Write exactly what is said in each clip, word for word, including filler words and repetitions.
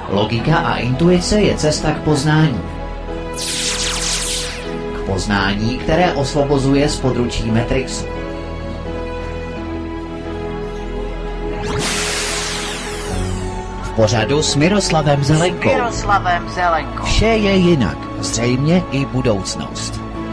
Logika a intuice je cesta k poznání. K poznání, které osvobozuje z područí Matrixu. V pořadu s Miroslavem Zelenkou. Miroslavem Zelenkou. Vše je jinak, zřejmě i budoucnost.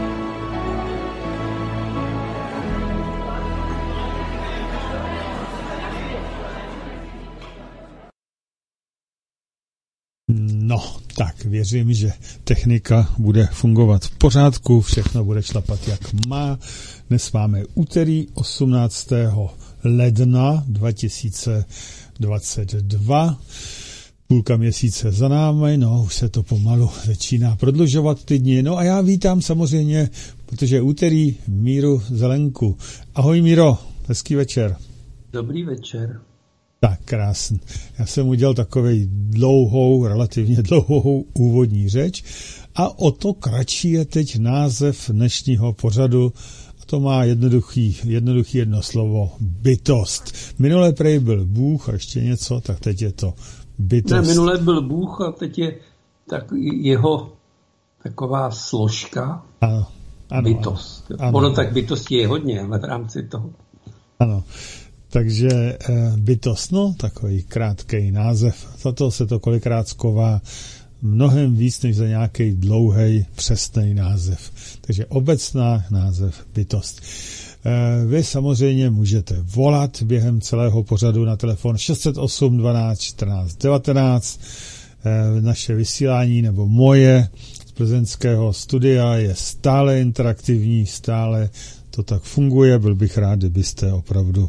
No, tak věřím, že technika bude fungovat v pořádku, všechno bude šlapat jak má. Dnes máme úterý osmnáctého ledna dva tisíce dvacet dva. Půlka měsíce za námi, no už se to pomalu začíná prodlužovat ty dny. No a já vítám samozřejmě, protože úterý Míru Zelenku. Ahoj Míro, hezký večer. Dobrý večer. Tak krásný. Já jsem udělal takovej dlouhou, relativně dlouhou úvodní řeč a o to kratší je teď název dnešního pořadu a to má jednoduchý, jednoduchý jedno slovo bytost. Minule prej byl Bůh a ještě něco, tak teď je to bytost. Ne, minule byl Bůh a teď je tak jeho taková složka ano, ano, bytost. Ano, ono ano. tak bytosti je hodně, ale v rámci toho. Ano. Takže e, bytost, no, takový krátký název. Za to se to kolikrát sková mnohem víc, než za nějaký dlouhý přesný název. Takže obecná název bytost. E, vy samozřejmě můžete volat během celého pořadu na telefon šest set osm dvanáct čtrnáct devatenáct. E, naše vysílání nebo moje z plzeňského studia je stále interaktivní, stále to tak funguje. Byl bych rád, kdybyste opravdu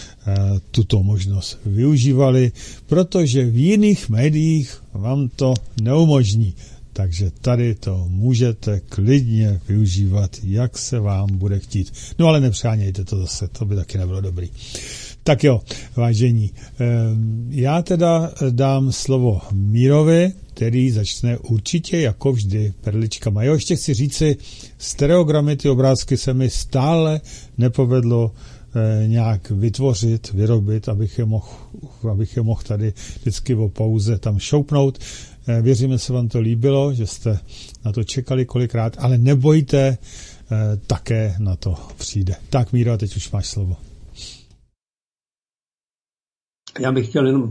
tuto možnost využívali, protože v jiných médiích vám to neumožní. Takže tady to můžete klidně využívat, jak se vám bude chtít. No ale nepřánějte to zase, to by taky nebylo dobrý. Tak jo, vážení, já teda dám slovo Mírovi, který začne určitě jako vždy perličkama. Jo, ještě chci říci, stereogramy, ty obrázky se mi stále nepovedlo nějak vytvořit, vyrobit, abych je mohl, abych je mohl tady vždycky o pauze tam šoupnout. Věříme, se vám to líbilo, že jste na to čekali kolikrát, ale nebojte, také na to přijde. Tak Míro, a teď už máš slovo. Já bych chtěl jenom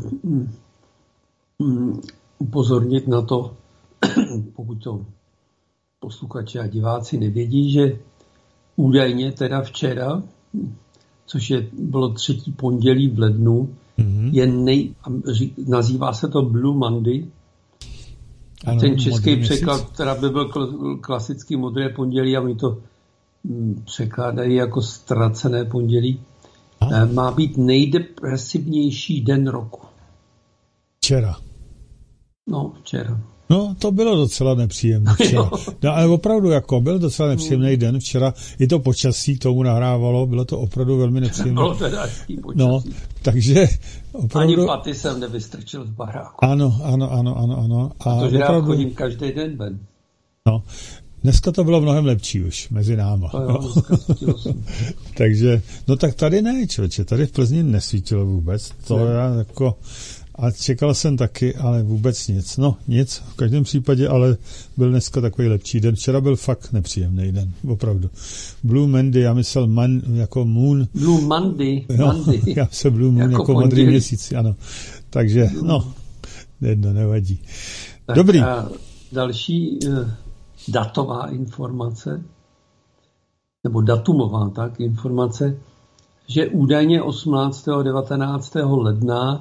upozornit na to, pokud to posluchači a diváci nevědí, že údajně teda včera, což je, bylo třetí pondělí v lednu, mm-hmm. je nej, nazývá se to Blue Monday. Ano, ten český překlad, která by byl klasický modré pondělí a my to m, překládají jako ztracené pondělí, a? má být nejdepresivnější den roku. Včera. No, včera. No, to bylo docela nepříjemné včera. No, ale opravdu, jako byl docela nepříjemný den včera. I to počasí tomu nahrávalo, bylo to opravdu velmi nepříjemné. Bylo teda hezký počasí. No, takže opravdu... Ani paty jsem nevystrčil z baráku. Ano, ano, ano, ano, ano. A protože opravdu... já chodím každý den ven. No, dneska to bylo mnohem lepší už mezi náma. Jo, no. Takže, no tak tady ne, člověče, tady v Plzni nesvítilo vůbec. To ne. Já jako... A čekal jsem taky, ale vůbec nic. No, nic, v každém případě, ale byl dneska takový lepší den. Včera byl fakt nepříjemný den, opravdu. Blue Monday, já myslel man, jako moon. Blue Monday. No, Monday. Já myslel Blue Moon jako, jako modrý měsíc, ano. Takže, no, jedno, nevadí. Tak dobrý. A další uh, datová informace, nebo datumová tak informace, že údajně osmnáctého a devatenáctého ledna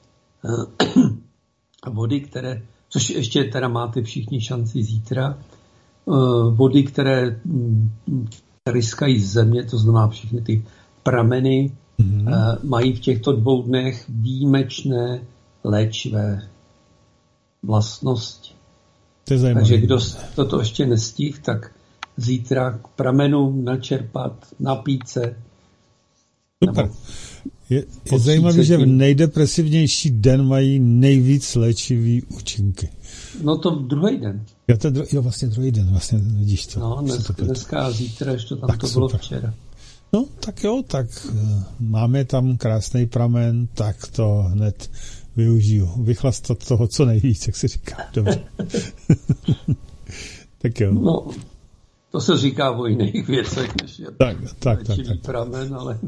vody, které, což ještě teda máte všichni šanci zítra, vody, které ryskají z země, to znamená všechny ty prameny, mm-hmm. mají v těchto dvou dnech výjimečné léčivé vlastnosti. To Takže kdo toto ještě nestihl, tak zítra k pramenu načerpat, napít se. Super. Je, je zajímavé, že v nejdepresivnější den mají nejvíc léčivý účinky. No to druhý den. Jo, to dru, jo, vlastně druhý den, vlastně vidíš to. No, dneska, to dneska a zítra, ještě tam tak to super. Bylo včera. No, tak jo, tak máme tam krásný pramen, tak to hned využiju. Vychlastat toho, co nejvíc, jak se říká. Dobře. Tak jo. No, to se říká o jiných věcech, než je tak, tak, tak, tak. pramen, ale...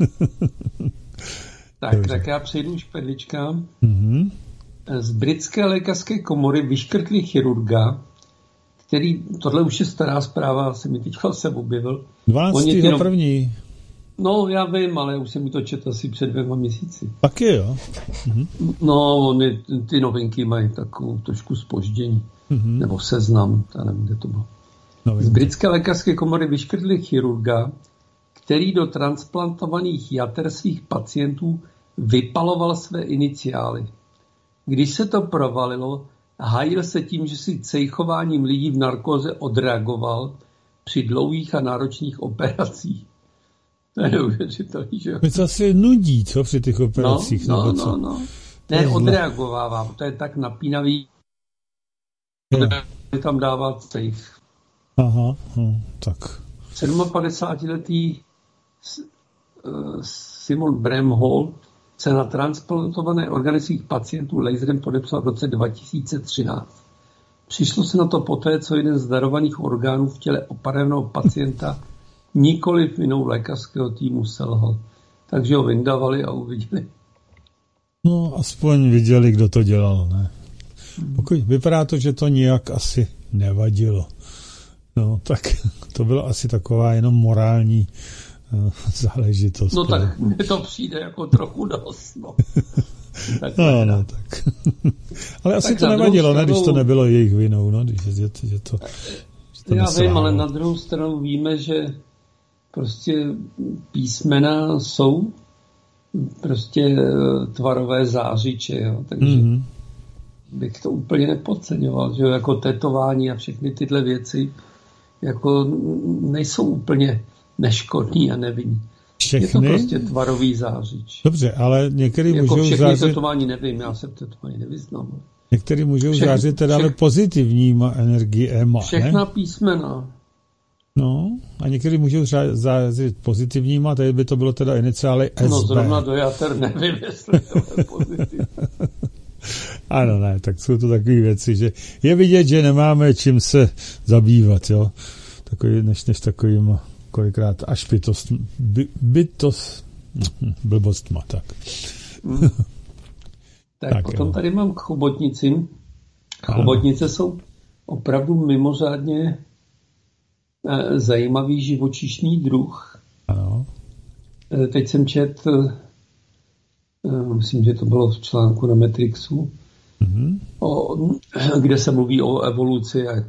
tak, tak já přejdu už k perličkám. Mm-hmm. Z britské lékařské komory vyškrtli chirurga, který, tohle už je stará zpráva, se mi teďka se objevil. dvanáctého prvního No, já vím, ale už jsem mi to četl asi před dvěma měsíci. Taky jo. Mhm. No, oni, ty novinky mají takovou trošku zpoždění. Mhm. Nebo seznam, já nevím, kde to bylo. Novinky. Z britské lékařské komory vyškrtli chirurga, který do transplantovaných jater svých pacientů vypaloval své iniciály. Když se to provalilo, hájil se tím, že si cejchováním lidí v narkóze odreagoval při dlouhých a náročných operacích. To je neuvěřitelný, že jo? To asi nudí, co, při těch operacích? No, no, no, no. Ne, odreagovává, to je tak napínavý, že tam dává cejch. Aha, no, tak. sedmapadesátiletý Simon Bramhall se na transplantované orgány svých pacientů laserem podepsal v roce dva tisíce třináct. Přišlo se na to poté, co jeden z darovaných orgánů v těle opraveného pacienta nikoliv vinou lékařského týmu selhal. Takže ho vyndavali a uviděli. No, aspoň viděli, kdo to dělal, ne? Pokud vypadá to, že to nijak asi nevadilo. No, tak to bylo asi taková jenom morální uh, záležitost. No tak mně to přijde jako trochu dost, no. Tak no, no, tak. Ale asi tak to nevadilo, stranu, ne, když to nebylo jejich vinou, no, když je, že to... Že to já vím, ale na druhou stranu víme, že prostě písmena jsou prostě tvarové zářiče, jo, takže mm-hmm. bych to úplně nepodceňoval, že jo, jako tetování a všechny tyhle věci jako nejsou úplně neškodný a nevinný. Všechny? Je to prostě tvarový zářič. Dobře, ale některý jako můžou všechny zářit... tetování nevím, já se v tetování nevyznám. Některý můžou všechny, zářit teda ale pozitivníma energiema, všechna ne? písmena. No, a některý můžou zářit pozitivníma, tady by to bylo teda iniciály S B. No zrovna do jater nevím, jestli to je pozitivní. Ano, ne, tak jsou to takové věci, že je vidět, že nemáme čím se zabývat, jo. Takový, než, než takovým kolikrát až bytost, by, bytost, blbostma, tak. Mm. tak, tak potom jo. Tady mám k chobotnicím. Chobotnice jsou opravdu mimořádně eh, zajímavý živočišný druh. Ano. Eh, teď jsem četl, eh, myslím, že to bylo v článku na Matrixu, mm-hmm. o, kde se mluví o evoluci a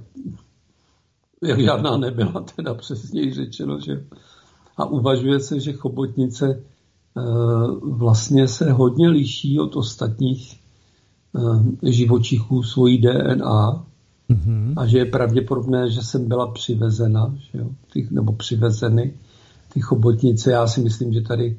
jak žádná nebyla, teda přesněji řečeno, že a uvažuje se, že chobotnice e, vlastně se hodně liší od ostatních e, živočichů svojí D N A mm-hmm. a že je pravděpodobné, že jsem byla přivezena, že jo, ty, nebo přivezeny ty chobotnice. Já si myslím, že tady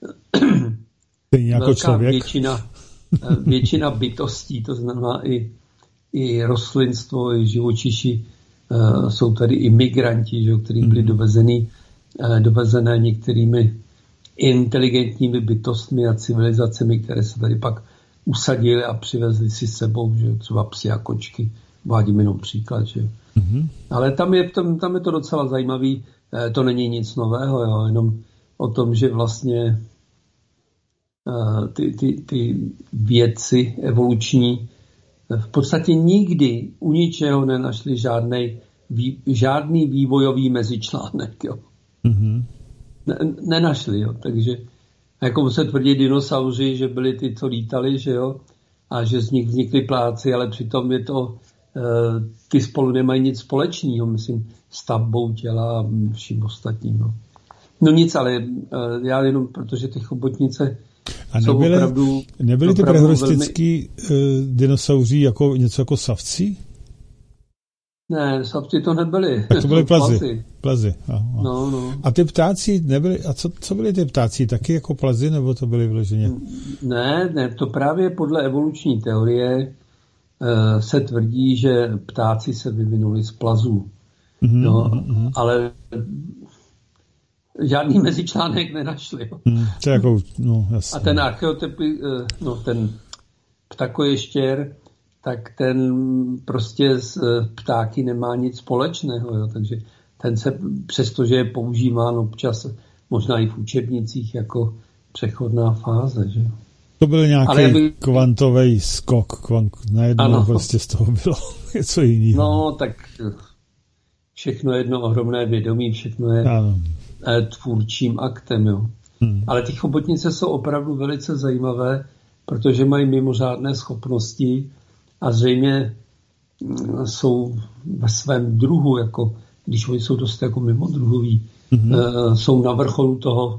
jako velká člověk. většina, většina bytostí, to znamená i, i rostlinstvo, i živočiši, Uh, jsou tady imigranti, že, kteří byli dovezeni, uh, dovezené některými inteligentními bytostmi a civilizacemi, které se tady pak usadili a přivezli si s sebou, že, třeba psy a kočky. Vádím jenom příklad. Že. Mm-hmm. Ale tam je, tam, tam je to docela zajímavý. Uh, to není nic nového, jo, jenom o tom, že vlastně uh, ty, ty, ty věci evoluční v podstatě nikdy u ničeho nenašli žádnej, vý, žádný vývojový mezičlánek. Jo. Mm-hmm. Ne, nenašli, jo. Takže jako se tvrdí dinosauři, že byli ty, co lítali, že jo, a že z nich vznikly pláci, ale přitom je to, e, ty spolu nemají nic společného, myslím, stavbou těla a vším ostatním. No, no nic, ale e, já jenom, protože ty chobotnice a nebyly, opravdu, nebyly ty prehoristický velmi... uh, dinosauři jako něco jako savci? Ne, savci to nebyly. Tak to byly plazy. plazy. plazy. A, a. No, no. a ty ptáci nebyly, a co, co byly ty ptáci? Taky jako plazy, nebo to byly vyloženě? Ne, ne, to právě podle evoluční teorie uh, se tvrdí, že ptáci se vyvinuli z plazů. Mm-hmm, no, mm-hmm. Ale žádný mezičlánek nenašli. Jo. Hmm, to jako, no, jasně. A ten archeotypy, no ten ptakoještěr, tak ten prostě s ptáky nemá nic společného. Jo? Takže ten se, přestože je používán občas, možná i v učebnicích, jako přechodná fáze. Že? To byl nějaký by... kvantový skok. Kvant... Najednou ano. Prostě z toho bylo něco jiného. No, tak všechno je jedno ohromné vědomí, všechno je ano. tvůrčím aktem. Jo. Hmm. Ale ty chobotnice jsou opravdu velice zajímavé, protože mají mimořádné schopnosti a zřejmě jsou ve svém druhu, jako, když oni jsou dost jako mimodruhoví, hmm. uh, jsou na vrcholu toho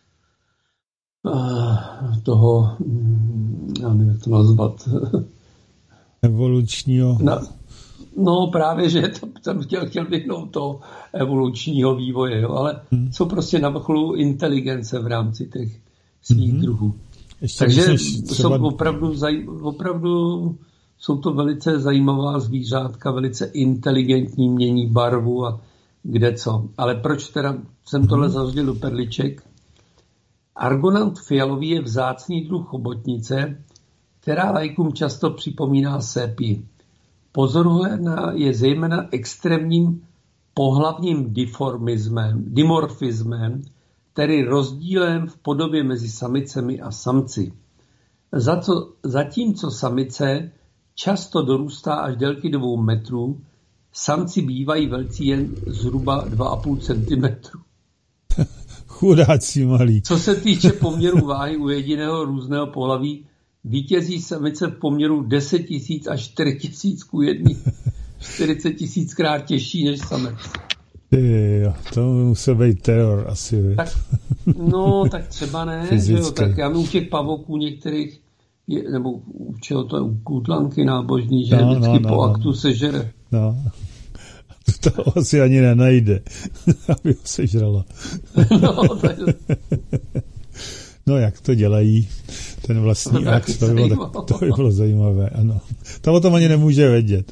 uh, toho, já nevím, jak to nazvat. Evolučního. Na, no právě, že to, jsem chtěl, chtěl vyhnout toho evolučního vývoje, jo, ale hmm. jsou prostě na vrcholu inteligence v rámci těch svých hmm. druhů. Ještě Takže třeba... jsou opravdu, zaj, opravdu jsou to velice zajímavá zvířátka, velice inteligentní, mění barvu a kde co. Ale proč teda jsem hmm. tohle zařadil do perliček? Argonant fialový je vzácný druh chobotnice, která laikům často připomíná sépii. Pozoruhodná je zejména extrémním pohlavním dimorfismem, dimorfismem, tedy rozdílem v podobě mezi samicemi a samci. Za co, zatímco samice často dorůstá až délky dvou metrů, samci bývají velcí jen zhruba dva a půl centimetru. Chudáci malí. Co se týče poměru váhy u jediného různého pohlaví, vítězí samice v poměru deset tisíc až čtyři tisíce ku jedný. čtyřicet tisíckrát těžší než samec. Jo, to musel být teror asi. Tak, no, tak třeba ne, že jo, tak já u těch pavoků některých, je, nebo u čeho to je, u kůtlanky nábožní, že no, vždycky no, no, po aktu no. sežere. No, to asi ani nenajde, aby ho sežrala. No, tak... no, jak to dělají, ten vlastní no, akt, to by, bylo, tak, to by bylo zajímavé, ano. To o tom ani nemůže vědět.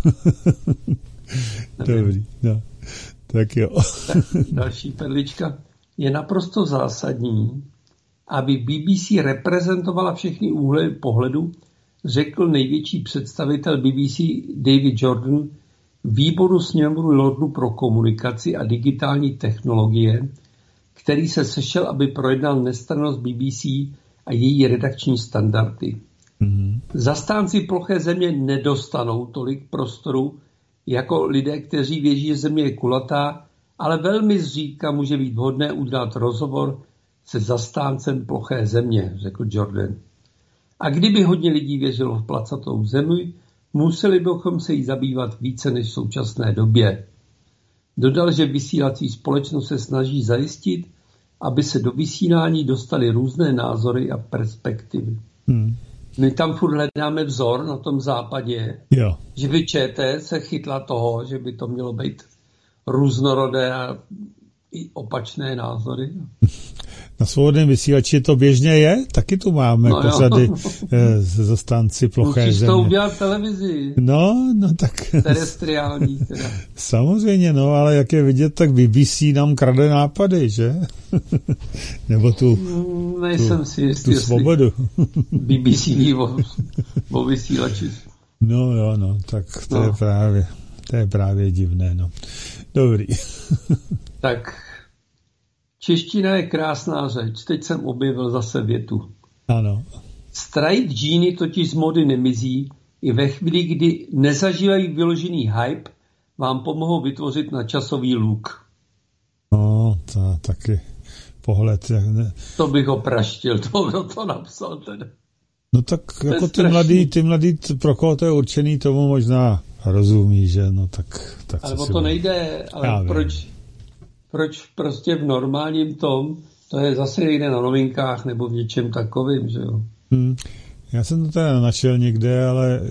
Dobrý, no. Tak jo. Tak, další perlička. Je naprosto zásadní, aby B B C reprezentovala všechny úhly pohledu, řekl největší představitel B B C David Jordan výboru sněmu lordů pro komunikaci a digitální technologie, který se sešel, aby projednal nestrannost B B C a její redakční standardy. Mm-hmm. Zastánci ploché země nedostanou tolik prostoru jako lidé, kteří věří, že země je kulatá, ale velmi zřídka může být vhodné udělat rozhovor se zastáncem ploché země, řekl Jordan. A kdyby hodně lidí věřilo v placatou zemi, museli bychom se jí zabývat více než v současné době. Dodal, že vysílací společnost se snaží zajistit, aby se do vysílání dostaly různé názory a perspektivy. Hmm. My tam furt hledáme vzor na tom západě, jo. Že by ČT se chytla toho, že by to mělo být různorodé a i opačné názory. Na svobodném vysílači to běžně je, taky tu máme no pořady se zastánci ploché Musíš země. Musíš to udělat televizi. No, no tak... Terestriální teda. Samozřejmě, no, ale jak je vidět, tak B B C nám krade nápady, že? Nebo tu, Nejsem tu, si jistý, tu svobodu. B B C ví o, o vysílači. No jo, no, tak to no. je právě, to je právě divné, no. Dobrý. Tak... Čeština je krásná řeč. Teď jsem objevil zase větu. Ano. Strajk džíny totiž z mody nemizí. I ve chvíli, kdy nezažívají vyložený hype, vám pomohou vytvořit na časový luk. No, to taky pohled. Ne. To bych ho praštil, to kdo to napsal teda. No tak to jako ty mladý, ty mladý, pro koho to je určený, tomu možná rozumí, že no tak... tak ale o to nejde, ale proč... Proč prostě v normálním tom, to je zase někde na novinkách nebo v něčem takovým, že jo? Hmm. Já jsem to teda našel někde, ale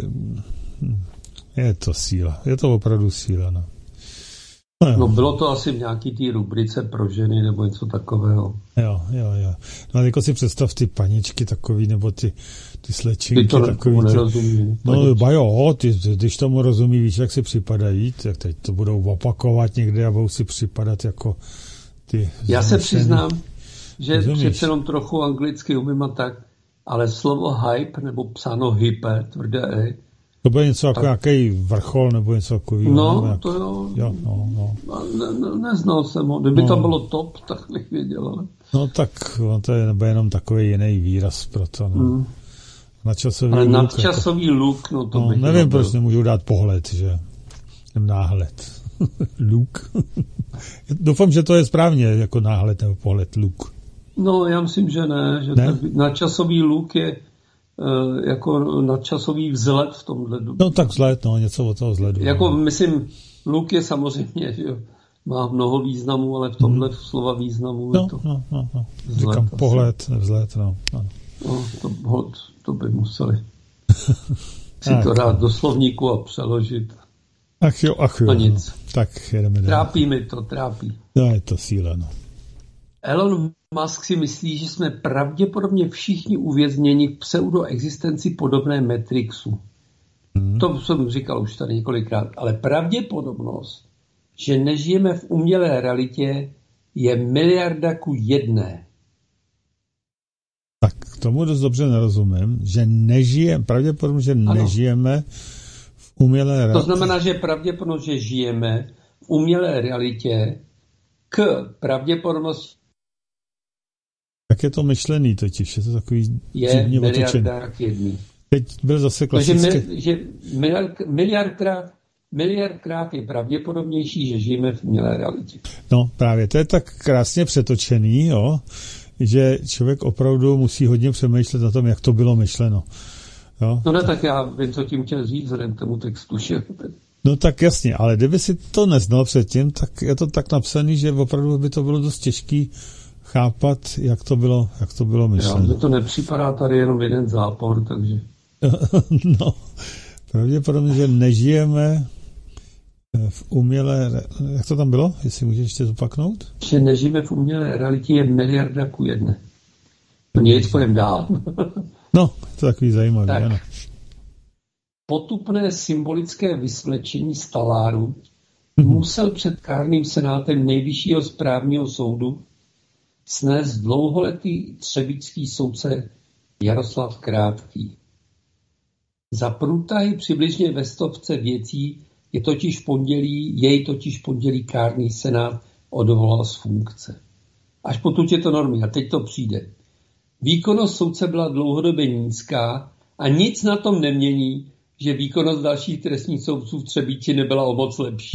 je to síla. Je to opravdu síla, no. No, no bylo to asi v nějaký té rubrice pro ženy nebo něco takového. Jo, jo, jo. No jako si představ ty paničky takový, nebo ty, ty slečinky. Ty to takový. Nerozumí. No ba jo, ty, když tomu rozumí, víš, jak si připadají, tak teď to budou opakovat někde a budou si připadat jako ty... Já se přiznám, že přece jenom trochu anglicky umím a tak, ale slovo hype, nebo psáno hyper, tvrdé E. To bude něco jako nějaký vrchol, nebo něco takového. No, jak... to jo. jo no, no. Ne, ne, neznal jsem ho. Kdyby no. to bylo top, tak bych věděl. Ale... No tak to je nebo jenom takový jiný výraz pro to. No. Mm. Nadčasový ale luk. nadčasový jako... luk, no to no, bych nevím, nebyl. proč nemůžu dát pohled, že? Náhled. Luk. Doufám, že to je správně, jako náhled nebo pohled, luk. No, já myslím, že ne. Že ne? Nadčasový luk je uh, jako nadčasový vzhled v tomhle. No tak vzhled, no, něco od toho vzhledu. Jako no. myslím, luk je samozřejmě, že jo, má mnoho významů, ale v tomhle hmm. slova významu no, je to no, no, no. vzhled. Říkám asi. pohled, vzhled, no. no. no to, to by museli si to dát do slovníku a přeložit. Ach jo, ach jo. No nic. No. Tak jedeme dál. Trápí mi to, trápí. No je to síla, no. Elon Musk si myslí, že jsme pravděpodobně všichni uvězněni v pseudoexistenci podobné Matrixu. Hmm. To jsem říkal už tady několikrát, ale pravděpodobnost, že nežijeme v umělé realitě, je miliarda ku jedné. Tak tomu dost dobře nerozumím, že nežijeme, pravděpodobně, že ano. nežijeme v umělé realitě. To znamená, že pravděpodobnost, že žijeme v umělé realitě k pravděpodobnosti tak je to myšlený totiž, je to takový je divně otočený. miliarda k jedný. Teď byl zase klasický... Takže mi, že miliard, miliardkrát, miliardkrát je pravděpodobnější, že žijeme v umělé realitě. No právě, to je tak krásně přetočený, jo, že člověk opravdu musí hodně přemýšlet na tom, jak to bylo myšleno. Jo? No ne, tak já vím, co tím chtěl říct vzhledem k tomu textu. Že... No tak jasně, ale kdyby si to neznal předtím, tak je to tak napsaný, že opravdu by to bylo dost těžký chápat, jak to bylo, jak to bylo myšleno. Já, to nepřipadá tady jenom jeden zápor, takže... No, pravděpodobně, že nežijeme v umělé... Jak to tam bylo? Jestli můžeš ještě zopaknout? Že nežijeme v umělé realitě je miliarda ku jedné. To nic půjdem dál. No, to je takový zajímavý, tak. Ano. Potupné symbolické vysvlečení z taláru musel před kárným senátem Nejvyššího správního soudu snést dlouholetý třebíčský soudce Jaroslav Krátký. Za průtahy přibližně ve stovce věcí je totiž v pondělí, jej totiž v pondělí kárný senát odvolal z funkce. Až potud je to normy. A teď to přijde. Výkonnost soudce byla dlouhodobě nízká a nic na tom nemění, že výkonnost dalších trestních soudců v Třebíči nebyla o moc lepší.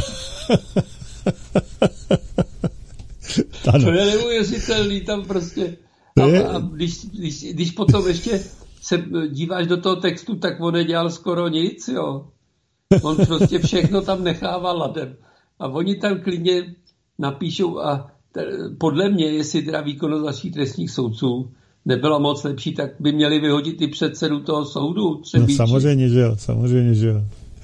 To je neuvěřitelný tam prostě. A, a když, když, když potom ještě se díváš do toho textu, tak on nedělal skoro nic, jo. On prostě všechno tam nechává ladem. A oni tam klidně napíšou a t- podle mě, jestli teda výkonnost dalších trestních soudců nebyla moc lepší, tak by měli vyhodit i předsedu toho soudu. Třebíči. No samozřejmě, že jo, samozřejmě, že jo.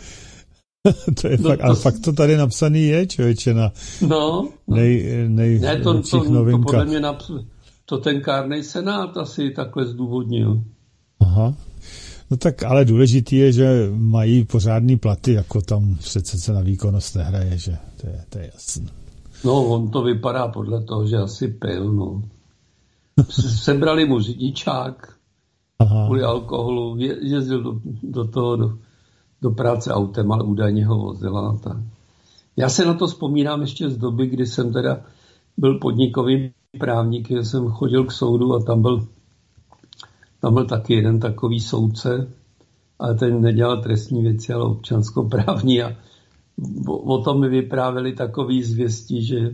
To je no fakt, to... ale fakt to tady napsaný je, člověče, na no, nej, nej, ne, to, to, novinkách. To podle mě naps- to ten kárnej senát asi takhle zdůvodnil. Aha. No tak, ale důležitý je, že mají pořádný platy, jako tam přece se na výkonnost nehraje, že to je, to je jasné. No, on to vypadá podle toho, že asi pil, no. Sebrali mu řidičák kvůli alkoholu, je, jezdil do, do toho, do, do práce autem, ale údajně ho vozila. Tak. Já se na to vzpomínám ještě z doby, kdy jsem teda byl podnikovým právníkem, jsem chodil k soudu a tam byl, tam byl taky jeden takový soudce, ale ten nedělal trestní věci, ale občanskoprávní a o, o tom mi vyprávěli takový zvěstí, že,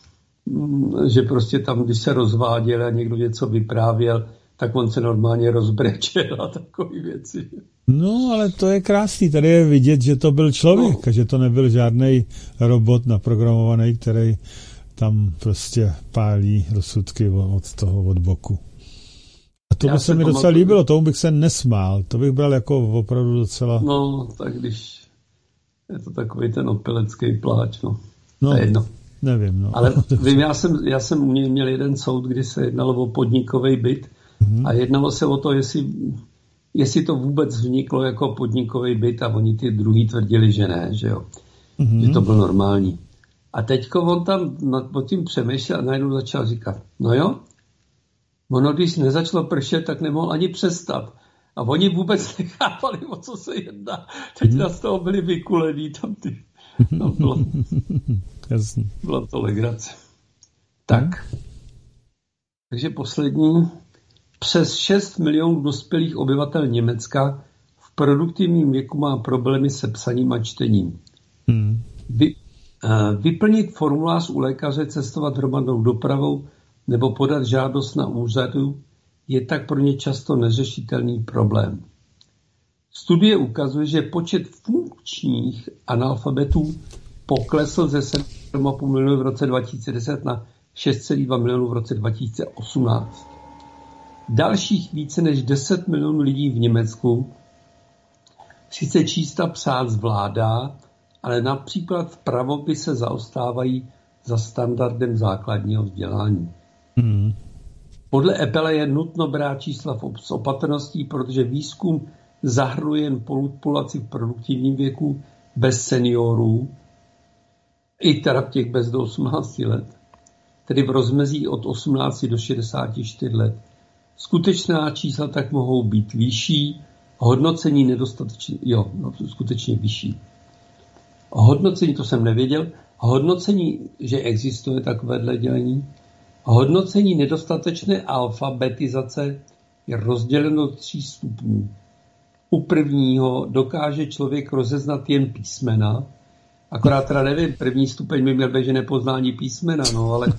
že prostě tam, když se rozváděl a někdo něco vyprávěl, tak on se normálně rozbrečel a takové věci. No, ale to je krásný. Tady je vidět, že to byl člověk no. a že to nebyl žádný robot naprogramovaný, který tam prostě pálí rozsudky od toho od boku. A to by se mi docela líbilo, tomu bych se nesmál. To bych bral jako opravdu docela... No, tak když je to takový ten opilecký pláč, no. No, to je jedno. Nevím, no. Ale vím, já jsem, já jsem měl jeden soud, kdy se jednalo o podnikový byt mm-hmm. a jednalo se o to, jestli, jestli to vůbec vzniklo jako podnikový byt a oni ty druhý tvrdili, že ne, že jo. Mm-hmm. Že to byl normální. A teďko on tam nad tím přemýšlel a najednou začal říkat, no jo, Ono, když nezačalo pršet, tak nemohl ani přestat. A oni vůbec nechápali, o co se jedná. Teď na z toho byli vykulení. Tam ty, tam bylo, byla to legrace. Tak. Takže poslední. Přes šest milionů dospělých obyvatel Německa v produktivním věku má problémy se psaním a čtením. Hmm. Vy, uh, vyplnit formulář u lékaře, cestovat hromadnou dopravou nebo podat žádost na úřadu je tak pro ně často neřešitelný problém. Studie ukazuje, že počet funkčních analfabetů poklesl ze sedm a půl milionu v roce dva tisíce deset na šest celá dva milionu v roce dva tisíce osmnáct. Dalších více než deset milionů lidí v Německu sice číst a psát zvládá, ale například v pravopise zaostávají za standardem základního vzdělání. Hmm. Podle Apple je nutno brát čísla s opatrností, protože výzkum zahrnuje jen populaci v produktivním věku bez seniorů, i teda těch bez do osmnácti let, tedy v rozmezí od osmnácti do šedesáti čtyř let. Skutečná čísla tak mohou být vyšší, hodnocení nedostatečně, jo, no, skutečně vyšší. Hodnocení, to jsem nevěděl, hodnocení, že existuje takovéhle dělení, hodnocení nedostatečné alfabetizace je rozděleno do tří stupňů. U prvního dokáže člověk rozeznat jen písmena, akorát teda nevím, první stupeň by měl být, že nepoznání písmena, no ale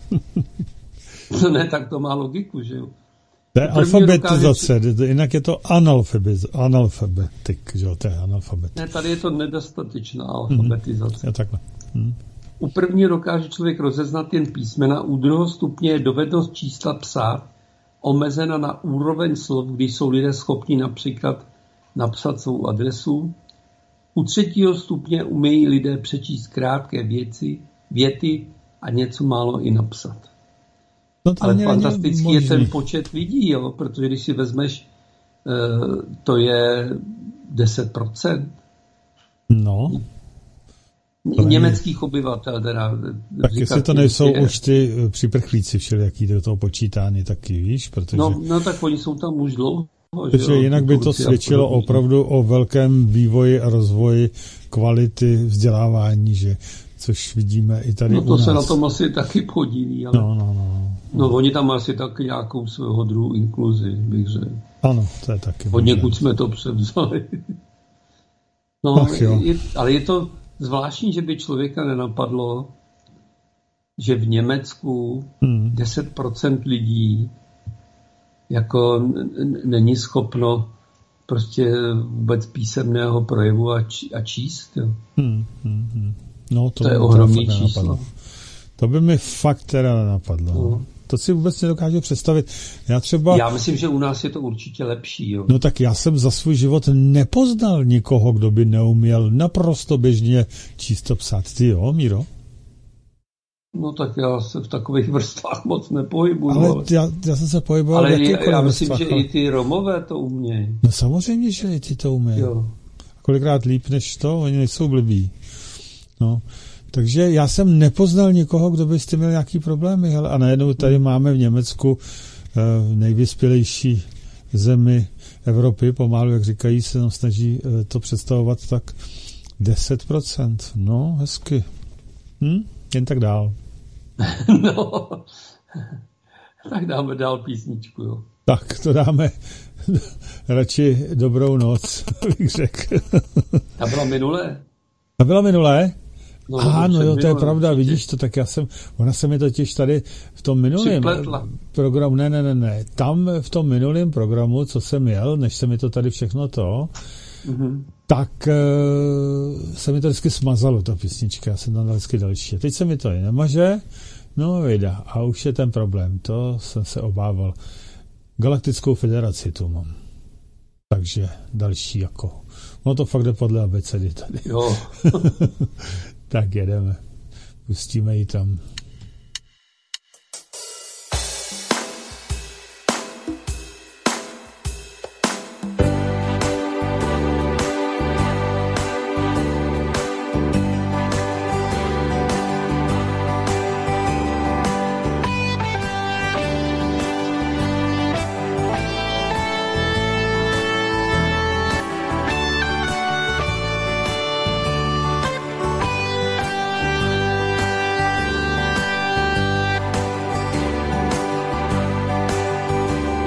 ne, tak to má logiku, že jo. To je alfabetizace, dokáže... jinak je to analfabetik, že jo, to je analfabet. Ne, tady je to nedostatečná alfabetizace. Mm, je takhle. Mm. U prvního dokáže člověk rozeznat jen písmena, u druhého stupně je dovednost čísla psát omezena na úroveň slov, kdy jsou lidé schopni například napsat svou adresu. U třetího stupně umějí lidé přečíst krátké věci, věty a něco málo i napsat. No ale fantastický je ten počet lidí, jo, protože když si vezmeš, to je deset procent. No. Německých obyvatel. Teda, tak jestli to nejsou je... už ty připrchlíci všelijaký do toho počítány taky, víš? Protože... No, no tak oni jsou tam už dlouho. Protože jinak by to svědčilo opravdu o velkém vývoji a rozvoji kvality vzdělávání, že což vidíme i tady no to u nás. Se na tom asi taky podílí. Ale... No, no, no. No oni tam asi taky nějakou svého druhu inkluzi, bych řekl. Ano, to je taky. Od někud jsme to převzali. No, je, ale je to zvláštní, že by člověka nenapadlo, že v Německu hmm. deset procent lidí jako n- není schopno prostě vůbec písemného projevu a, č- a číst. Jo. Hmm, hmm, hmm. No, to, to je ohromný číslo. To by mi fakt teda nenapadlo. No. To si vůbec nedokážu představit. Já třeba... Já myslím, že u nás je to určitě lepší. Jo. No tak já jsem za svůj život nepoznal nikoho, kdo by neuměl naprosto běžně číst a psát. Ty jo, Míro? No tak já se v takových vrstvách moc nepohybuju. Ale, ale... Já, já jsem se pohyboval ale v jakýchkoliv já myslím, vrstvách, že ale... i ty Romové to umějí. No samozřejmě, že i ty to umějí. Kolikrát líp než to, oni nejsou blbí. No. Takže já jsem nepoznal nikoho, kdo by s tím měl nějaký problémy. Hele, a najednou tady máme v Německu uh, nejvyspělejší zemi Evropy, pomalu, jak říkají, se nám snaží uh, to představovat tak deset procent. No, hezky. Hm? Jen tak dál. No, tak dáme dál písničku, jo. Tak, to dáme radši dobrou noc, bych řekl. A byla minulé? A byla minulé? No, Aha, no jo, to je pravda, určitě. Vidíš to, tak já jsem, ona se mi totiž tady v tom minulém programu, ne, ne, ne, ne, tam v tom minulém programu, co jsem jel, než se mi to tady všechno to, mm-hmm. tak uh, se mi to vždycky smazalo, ta písnička, já jsem tam dal vždycky další. Teď se mi to i nemaže, no vejda, a už je ten problém, to jsem se obával. Galaktickou federaci tu mám. Takže další jako, no to fakt jde podle abecedy tady. Jo. Tak jedeme. Pustíme ji tam.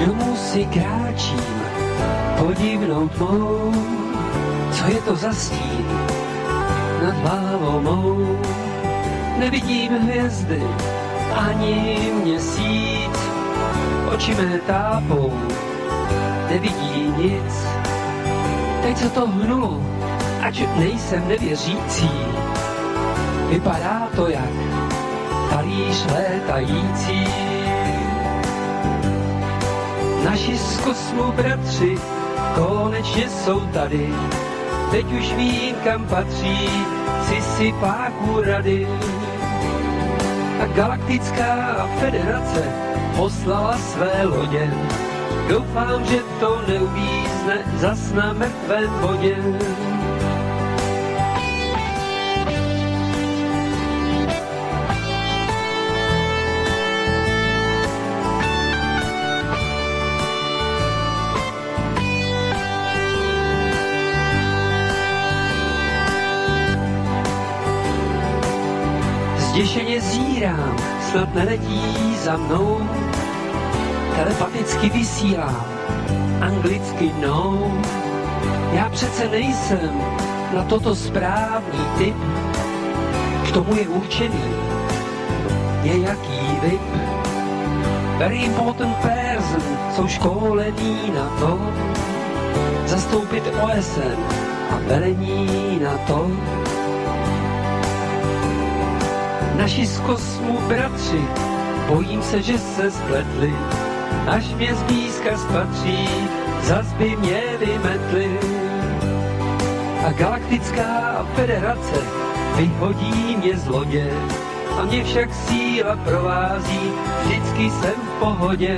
domů si kráčím podivnou tmou. Co je to za stín nad hlavou mou? Nevidím hvězdy ani měsíc, oči mé tápou, nevidí nic. Teď se to hnulo, ať nejsem nevěřící. Vypadá to jak talíř létající. Naši z kosmu bratři konečně jsou tady. Teď už vím, kam patří, si si páku rady. A galaktická federace poslala své lodě. Doufám, že to neuvízne zas na mrtvém bodě. Zděšeně zírám, snad neletí za mnou. Telepaticky vysílám, anglicky no. Já přece nejsem na toto správný typ. K tomu je určený, je jaký vip. Very important person, jsou školení na to. Zastoupit O S N a velení na to. Naši z kosmu bratři, bojím se, že se spletli. Až mě zblízka spatří, zas by mě vymetli. A galaktická federace vyhodí mě z lodě. A mě však síla provází, vždycky jsem v pohodě.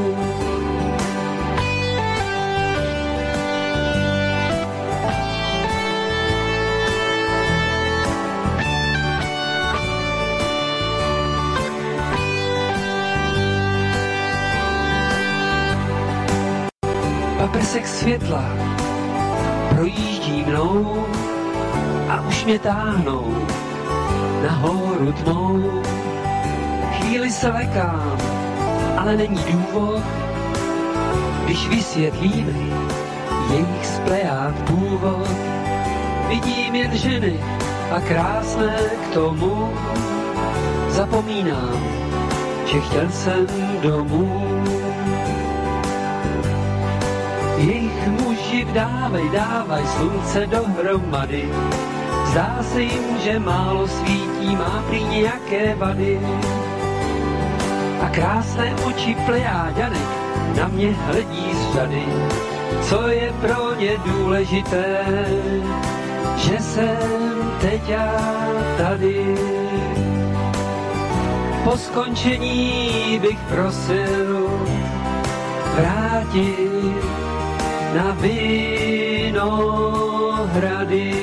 Paprsek světla projíždí mnou a už mě táhnou nahoru tmou. Chvíli se lekám, ale není důvod, když vysvětlíme jejich splejád původ. Vidím jen ženy a krásné k tomu. Zapomínám, že chtěl jsem domů. Jejich muži vdávej, dávaj slunce dohromady. Zdá se jim, že málo svítí, má prý nějaké vady. A krásné oči plejáďanek na mě hledí z řady. Co je pro ně důležité, že jsem teď já tady. Po skončení bych prosil vrátit na Vinohrady.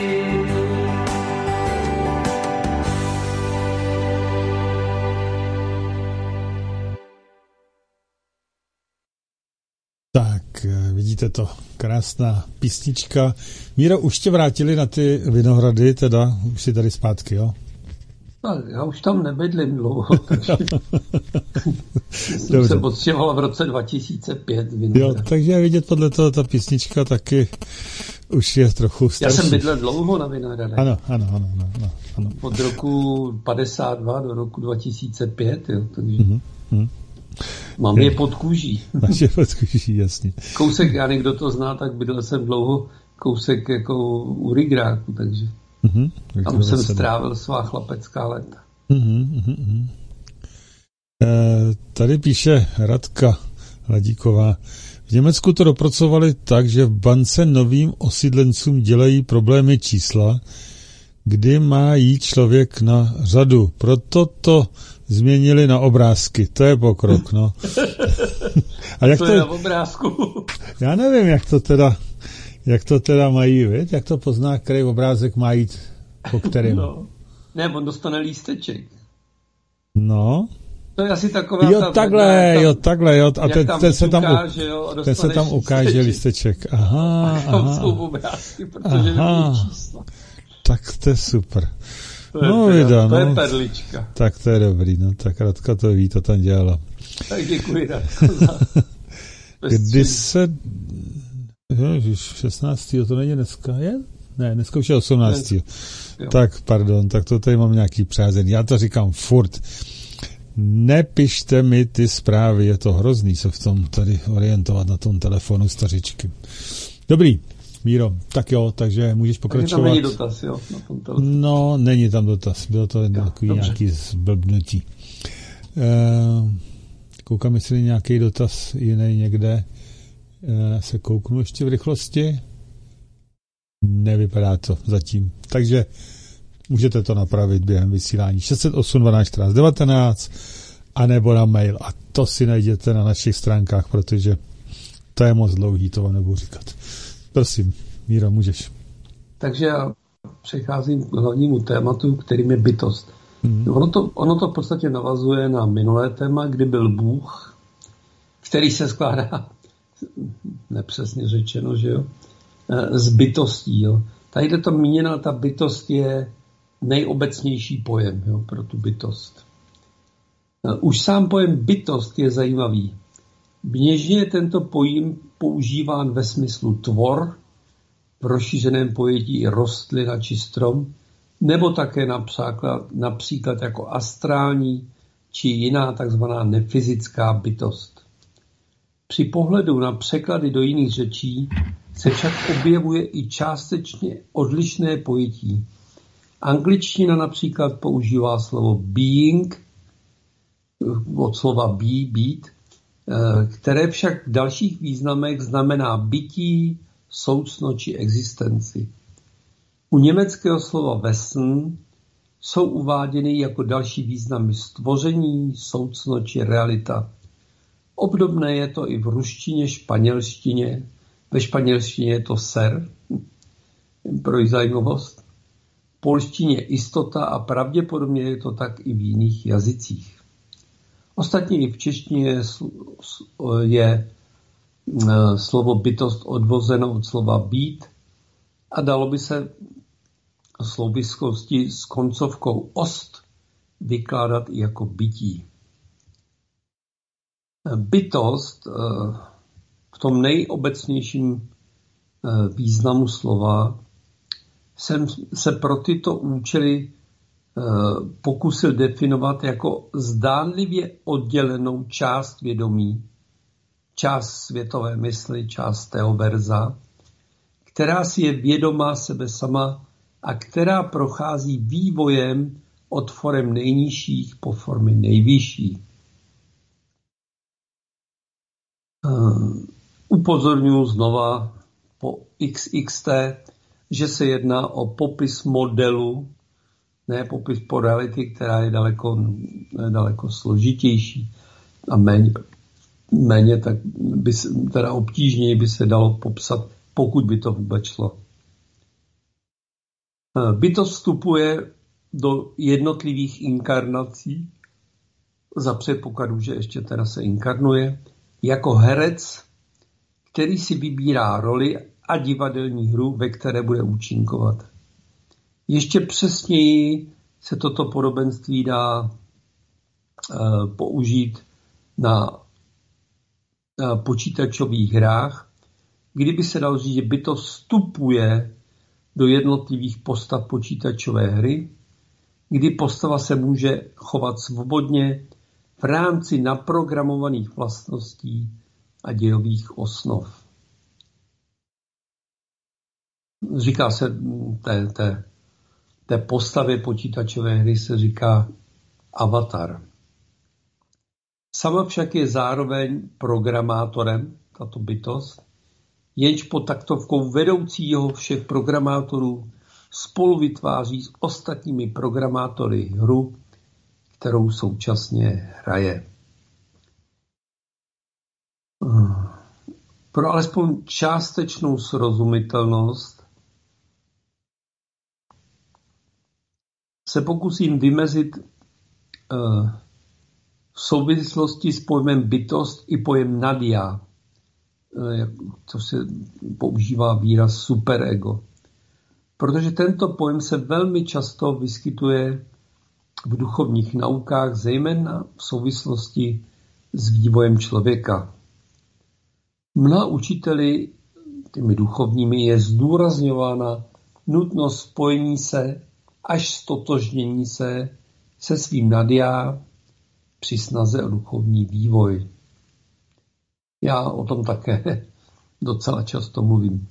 Tak, vidíte to, krásná písnička. Míro, už tě vrátili na ty Vinohrady, teda už jsi tady zpátky, jo? Tak, já už tam nebydlím dlouho, takže jsem se odstěhoval v roce dva tisíce pět. Jo, takže vidět podle toho, ta písnička taky už je trochu starší. Já jsem bydlel dlouho na Vinohradech. Ano, ano, ano, ano, ano. Od roku padesát dva do roku dva tisíce pět, jo, takže mm-hmm. mám je pod kůží. Máš je pod kůží, jasně. Kousek, já někdo to zná, tak bydlel jsem dlouho kousek jako u Rigráku, takže mm-hmm. tam jsem strávil svá chlapecká léta. Mm-hmm, mm-hmm. E, tady píše Radka Hladíková. V Německu to dopracovali tak, že v bance novým osídlencům dělají problémy čísla, kdy má jít člověk na řadu. Proto to změnili na obrázky. To je pokrok, no. A jak to, to je na obrázku? Já nevím, jak to teda, jak to teda mají, víc? Jak to pozná, který obrázek má jít po kterém. No. Ne, on dostane lísteček. No. To je asi taková... Jo, ta, takhle, tam, jo, takhle, jo. A ten, ten, se tam, ukáže, jo, ten se tam ukáže lísteček. Aha, a aha. jsou obrázky, protože nevidí čísla. Tak to je super. To je, no, teda, vida, to no. je perlička. Tak to je dobrý, no. Tak Radka to ví, to tam dělala. Tak děkuji, Radko. Za... Kdy se... Ježiš, šestnáctého to není dneska, je? Ne, dneska už je osmnáctého Tak, pardon, tak to tady mám nějaký přázení. Já to říkám furt. Nepište mi ty zprávy, je to hrozný se v tom tady orientovat na tom telefonu stařičky. Dobrý, Míro, tak jo, takže můžeš pokračovat. Takže tam není dotaz, jo? Na tom telefonu. No, není tam dotaz, bylo to jo, takový dobře. Nějaký zblbnutí. E, koukám, jestli nějaký dotaz jiný někde. E, se kouknu ještě v rychlosti. Nevypadá to zatím. Takže můžete to napravit během vysílání šest set osm dvanáct čtrnáct devatenáct a nebo na mail. A to si najděte na našich stránkách, protože to je moc dlouhý, to vám nebudu říkat. Prosím, Míro, můžeš. Takže já přecházím k hlavnímu tématu, kterým je bytost. Mm-hmm. Ono to, ono to v podstatě navazuje na minulé téma, kdy byl Bůh, který se skládá, nepřesně řečeno, že jo, z bytostí. Jo. Tady je to míněna, ta bytost je nejobecnější pojem, jo, pro tu bytost. Už sám pojem bytost je zajímavý. Běžně je tento pojem používán ve smyslu tvor, v rozšířeném pojetí i rostlina či strom, nebo také například, například jako astrální či jiná takzvaná nefyzická bytost. Při pohledu na překlady do jiných řečí se však objevuje i částečně odlišné pojetí. Angličtina například používá slovo being, od slova be, být, které však v dalších významech znamená bytí, soucno či existenci. U německého slova Wesen jsou uváděny jako další významy stvoření, soucno či realita. Obdobné je to i v ruštině, španělštině. Ve španělštině je to ser, pro zajímavost. V polštině jistota a pravděpodobně je to tak i v jiných jazycích. Ostatně i v češtině je slovo bytost odvozeno od slova být a dalo by se v souvislosti s koncovkou ost vykládat i jako bytí. Bytost v tom nejobecnějším významu slova jsem se pro tyto účely pokusil definovat jako zdánlivě oddělenou část vědomí, část světové mysli, část teoverza, která si je vědomá sebe sama a která prochází vývojem od forem nejnižších po formy nejvyšší. Upozorňuji znova po iks iks té, že se jedná o popis modelu, ne popis po reality, která je daleko, daleko složitější a méně, méně tak by se, teda obtížněji by se dalo popsat, pokud by to vůbec šlo. Bytost vstupuje do jednotlivých inkarnací, za předpokladu, že ještě teda se inkarnuje, jako herec, který si vybírá roli a divadelní hru, ve které bude účinkovat. Ještě přesněji se toto podobenství dá uh, použít na uh, počítačových hrách, kdyby se dalo říct, že bytost vstupuje do jednotlivých postav počítačové hry, kdy postava se může chovat svobodně v rámci naprogramovaných vlastností a dějových osnov. Říká se té, té, té postavě počítačové hry se říká avatar. Sama však je zároveň programátorem, tato bytost, jenž pod taktovkou vedoucího všech programátorů spolu vytváří s ostatními programátory hru, kterou současně hraje. Pro alespoň částečnou srozumitelnost se pokusím vymezit uh, v souvislosti s pojmem bytost i pojem nadia, uh, co se používá výraz superego. Protože tento pojem se velmi často vyskytuje v duchovních naukách, zejména v souvislosti s vývojem člověka. Mnoha učiteli, těmi duchovními, je zdůrazňována nutnost spojení se až stotožnění se se svým nadjá při snaze o duchovní vývoj. Já o tom také docela často mluvím.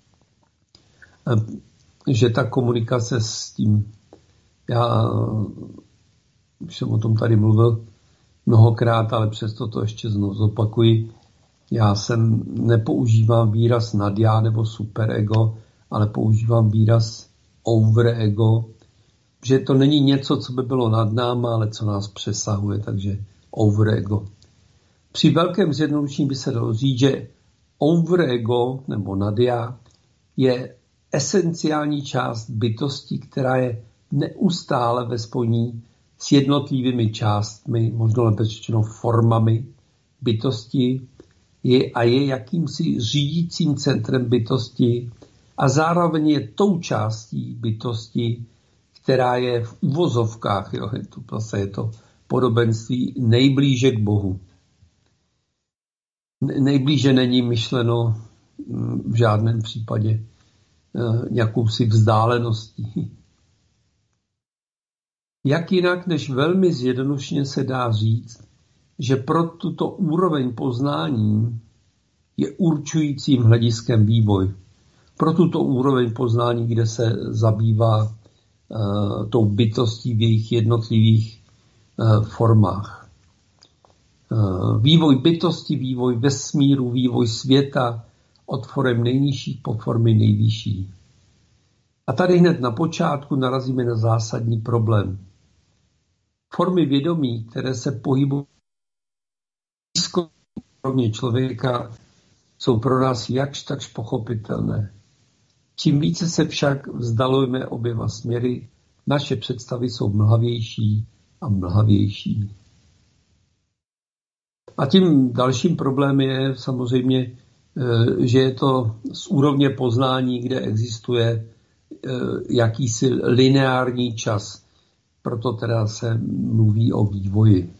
Že ta komunikace s tím, já už jsem o tom tady mluvil mnohokrát, ale přesto to ještě znovu zopakuji. Já jsem nepoužívám výraz nadjá nebo superego, ale používám výraz overego, že to není něco, co by bylo nad náma, ale co nás přesahuje, takže overego. Při velkém zjednodušení by se dalo říct, že overego nebo nadjá je esenciální část bytosti, která je neustále ve spojení s jednotlivými částmi, možná lépe řečeno formami bytosti, je a je jakýmsi řídícím centrem bytosti a zároveň je tou částí bytosti, která je v uvozovkách, jo, je to, zase je to podobenství, nejblíže k Bohu. Nejblíže není myšleno v žádném případě nějakousi vzdáleností. Jak jinak, než velmi zjednodušeně se dá říct, že pro tuto úroveň poznání je určujícím hlediskem vývoj. Pro tuto úroveň poznání, kde se zabývá uh, tou bytostí v jejich jednotlivých uh, formách. Uh, vývoj bytosti, vývoj vesmíru, vývoj světa od forem nejnižších po formy nejvyšší. A tady hned na počátku narazíme na zásadní problém. Formy vědomí, které se pohybují blízko rovně člověka, jsou pro nás jakž takž pochopitelné. Čím více se však vzdalujeme oběma směry, naše představy jsou mlhavější a mlhavější. A tím dalším problémem je samozřejmě, že je to z úrovně poznání, kde existuje jakýsi lineární čas. Proto teda se mluví o vývoji.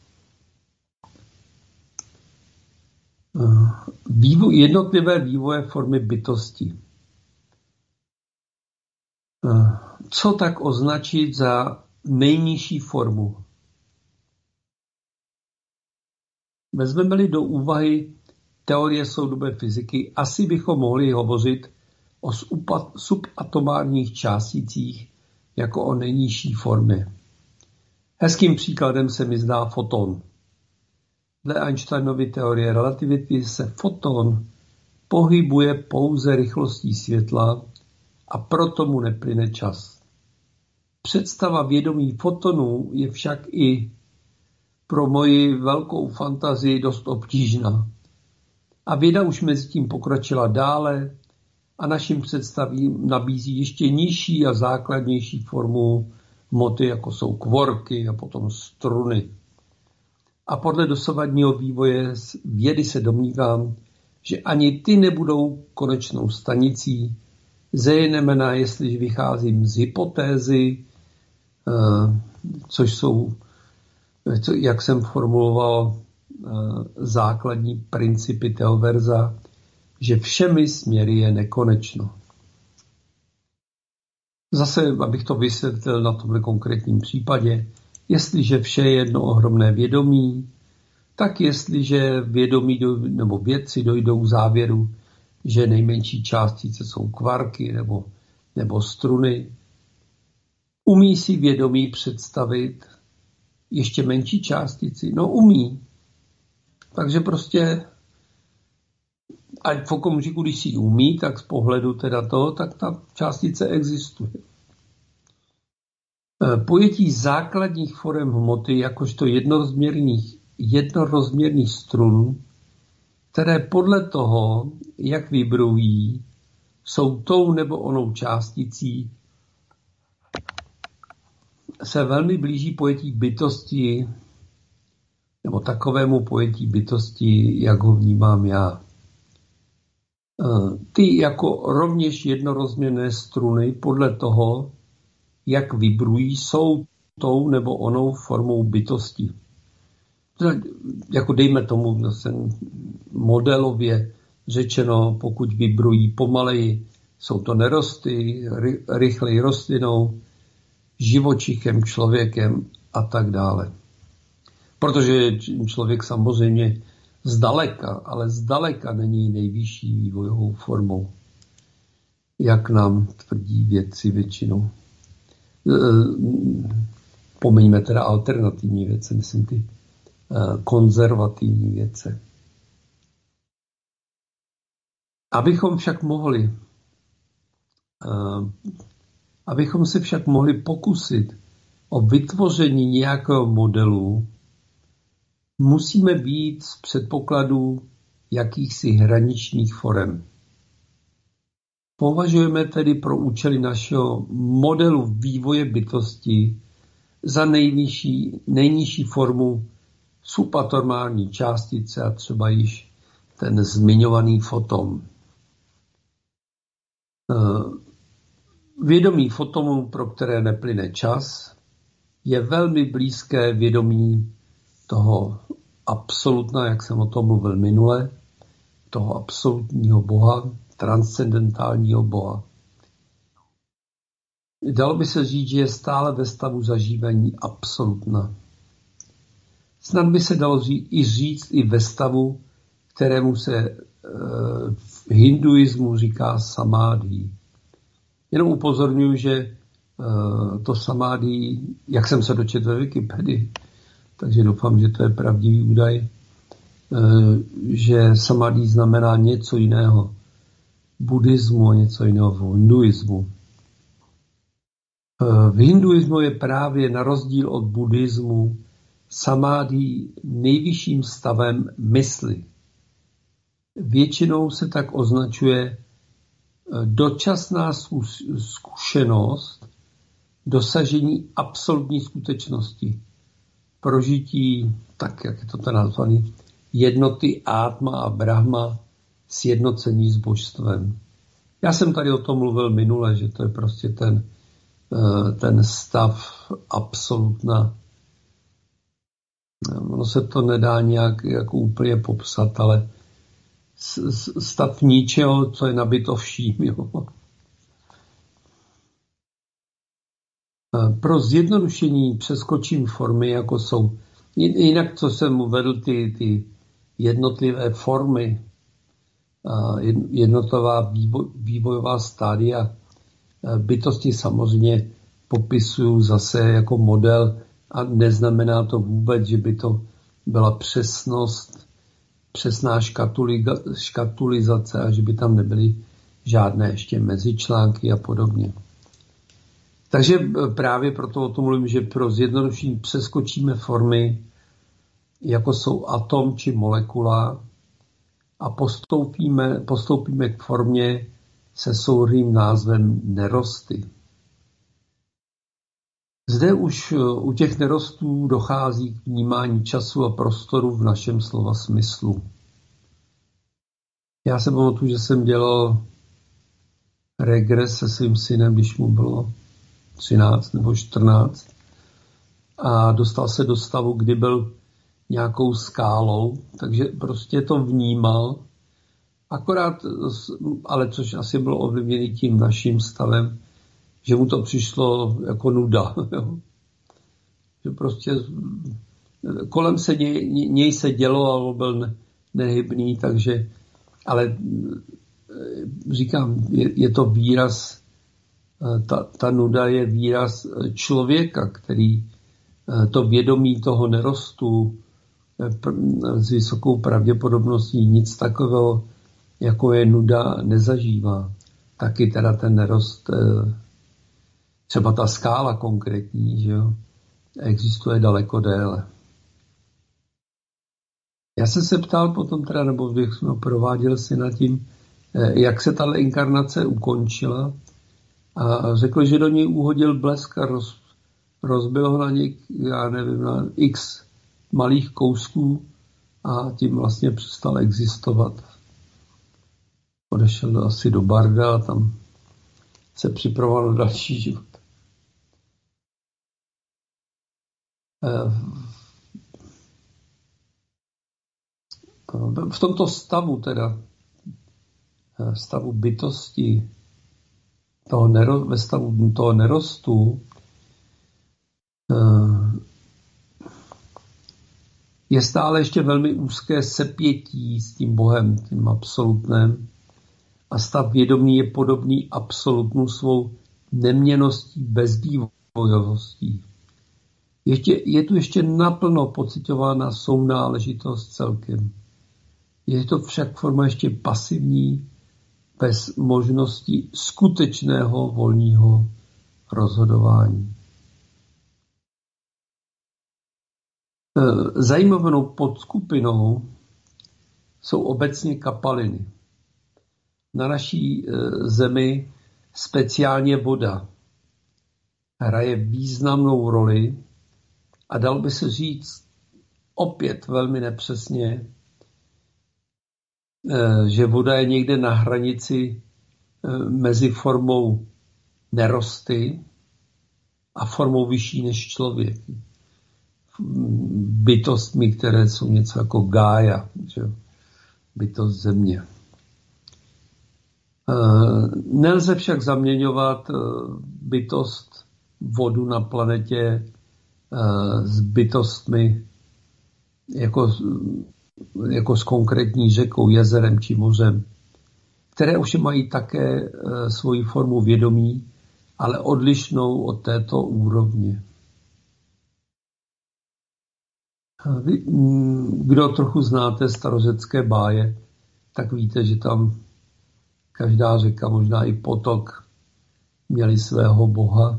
Vývoj, jednotlivé vývoje formy bytosti. Co tak označit za nejnižší formu? Vezmeme-li do úvahy teorie soudobé fyziky, asi bychom mohli hovořit o subatomárních částicích jako o nejnižší formě. Hezkým příkladem se mi zdá foton. Dle Einsteinovy teorie relativity se foton pohybuje pouze rychlostí světla a proto mu neplyne čas. Představa vědomí fotonů je však i pro moji velkou fantazii dost obtížná. A věda už mezi tím pokročila dále a našim představím nabízí ještě nižší a základnější formu hmoty, jako jsou kvorky a potom struny. A podle dosavadního vývoje vědy se domnívám, že ani ty nebudou konečnou stanicí, zejména jestli vycházím z hypotézy, což jsou, jak jsem formuloval, základní principy Teoverza, že všemi směry je nekonečno. Zase, abych to vysvětlil na tomhle konkrétním případě, jestliže vše je jedno ohromné vědomí, tak jestliže vědomí do, nebo vědci dojdou k závěru, že nejmenší částice jsou kvarky nebo, nebo struny, umí si vědomí představit ještě menší částici? No umí. Takže prostě ať v okamžiku, když si umí, tak z pohledu teda toho, tak ta částice existuje. Pojetí základních forem hmoty jakožto jednorozměrných, jednorozměrných strun, které podle toho, jak vibrují, jsou tou nebo onou částicí, se velmi blíží pojetí bytosti, nebo takovému pojetí bytosti, jak ho vnímám já. Ty jako rovněž jednorozměrné struny podle toho, jak vibrují, jsou tou nebo onou formou bytosti. Jako dejme tomu, zase modelově řečeno, pokud vybrují pomaleji, jsou to nerosty, ry, rychleji rostlinou, živočichem, člověkem a tak dále. Protože člověk samozřejmě zdaleka, ale zdaleka není nejvyšší vývojovou formou, jak nám tvrdí vědci většinou. Pomeňme teda alternativní vědce, myslím ty konzervativní vědce. Abychom však mohli, abychom se však mohli pokusit o vytvoření nějakého modelu, musíme být z předpokladů jakýchsi hraničních forem. Považujeme tedy pro účely našeho modelu vývoje bytosti za nejnižší, nejnižší formu subatomární částice a třeba již ten zmiňovaný foton. Vědomí fotonů, pro které neplyne čas, je velmi blízké vědomí toho absolutna, jak jsem o tom mluvil minule, toho absolutního Boha, transcendentálního Boha. Dalo by se říct, že je stále ve stavu zažívání absolutna. Snad by se dalo říct, i říct i ve stavu, kterému se v hinduismu říká samádhi. Jenom upozorňuji, že to samádhi, jak jsem se dočetl ve Wikipedii, takže doufám, že to je pravdivý údaj, že samádhi znamená něco jiného v buddhismu a něco jiného v hinduismu. V hinduismu je právě na rozdíl od buddhismu samádhi nejvyšším stavem mysli. Většinou se tak označuje dočasná zkušenost dosažení absolutní skutečnosti. Prožití, tak jak je to ten nazvaný, jednoty Átma a Brahma, sjednocení s božstvem. Já jsem tady o tom mluvil minule, že to je prostě ten, ten stav absolutna. Ono se to nedá nějak jako úplně popsat, ale stav ničeho, co je nabito vším. Jo. Pro zjednodušení přeskočím formy, jako jsou jinak, co jsem uvedl, ty, ty jednotlivé formy, jednotová vývoj, vývojová stádia bytosti samozřejmě popisuju zase jako model a neznamená to vůbec, že by to byla přesnost, přesná škatulizace a že by tam nebyly žádné ještě mezičlánky a podobně. Takže právě proto o tom mluvím, že pro zjednodušení přeskočíme formy, jako jsou atom či molekula, a postoupíme, postoupíme k formě se souhrnným názvem nerosty. Zde už u těch nerostů dochází k vnímání času a prostoru v našem slova smyslu. Já se pamatuju, že jsem dělal regres se svým synem, když mu bylo třináct nebo čtrnáct, a dostal se do stavu, kdy byl nějakou skálou, takže prostě to vnímal, akorát, ale což asi bylo ovlivněné tím naším stavem, že mu to přišlo jako nuda. Jo. Že prostě kolem se něj, něj se dělo a on byl nehybný, takže, ale říkám, je, je to výraz, ta, ta nuda je výraz člověka, který to vědomí toho nerostu s vysokou pravděpodobností nic takového, jako je nuda, nezažívá. Taky teda ten nerost, třeba ta skála konkrétní, že jo, existuje daleko déle. Já jsem se ptal potom teda, nebo bych prováděl si nad tím, jak se ta inkarnace ukončila, a řekl, že do něj uhodil blesk a roz, rozbil ho na něj, já nevím, na x malých kousků a tím vlastně přestal existovat. Odešel asi do Barda a tam se připravoval na další život. v tomto stavu teda, stavu bytosti, toho nero, ve stavu toho nerostu, je stále ještě velmi úzké sepětí s tím Bohem, tím absolutnem. A stav vědomí je podobný absolutnu svou neměnností, bezvývojovostí. Ještě, je tu ještě naplno pocitována sounáležitost celkem. Je to však forma ještě pasivní, bez možnosti skutečného volného rozhodování. Zajímavou podskupinou jsou obecně kapaliny. Na naší zemi speciálně voda hraje významnou roli a dal by se říct opět velmi nepřesně, že voda je někde na hranici mezi formou nerosty a formou vyšší než člověk. Bytostmi, které jsou něco jako Gája, že? Bytost země. Nelze však zaměňovat bytost vodu na planetě s bytostmi jako, jako s konkrétní řekou, jezerem či mořem, které už mají také svoji formu vědomí, ale odlišnou od této úrovně. Vy, kdo trochu znáte starořecké báje, tak víte, že tam každá řeka, možná i potok, měli svého boha.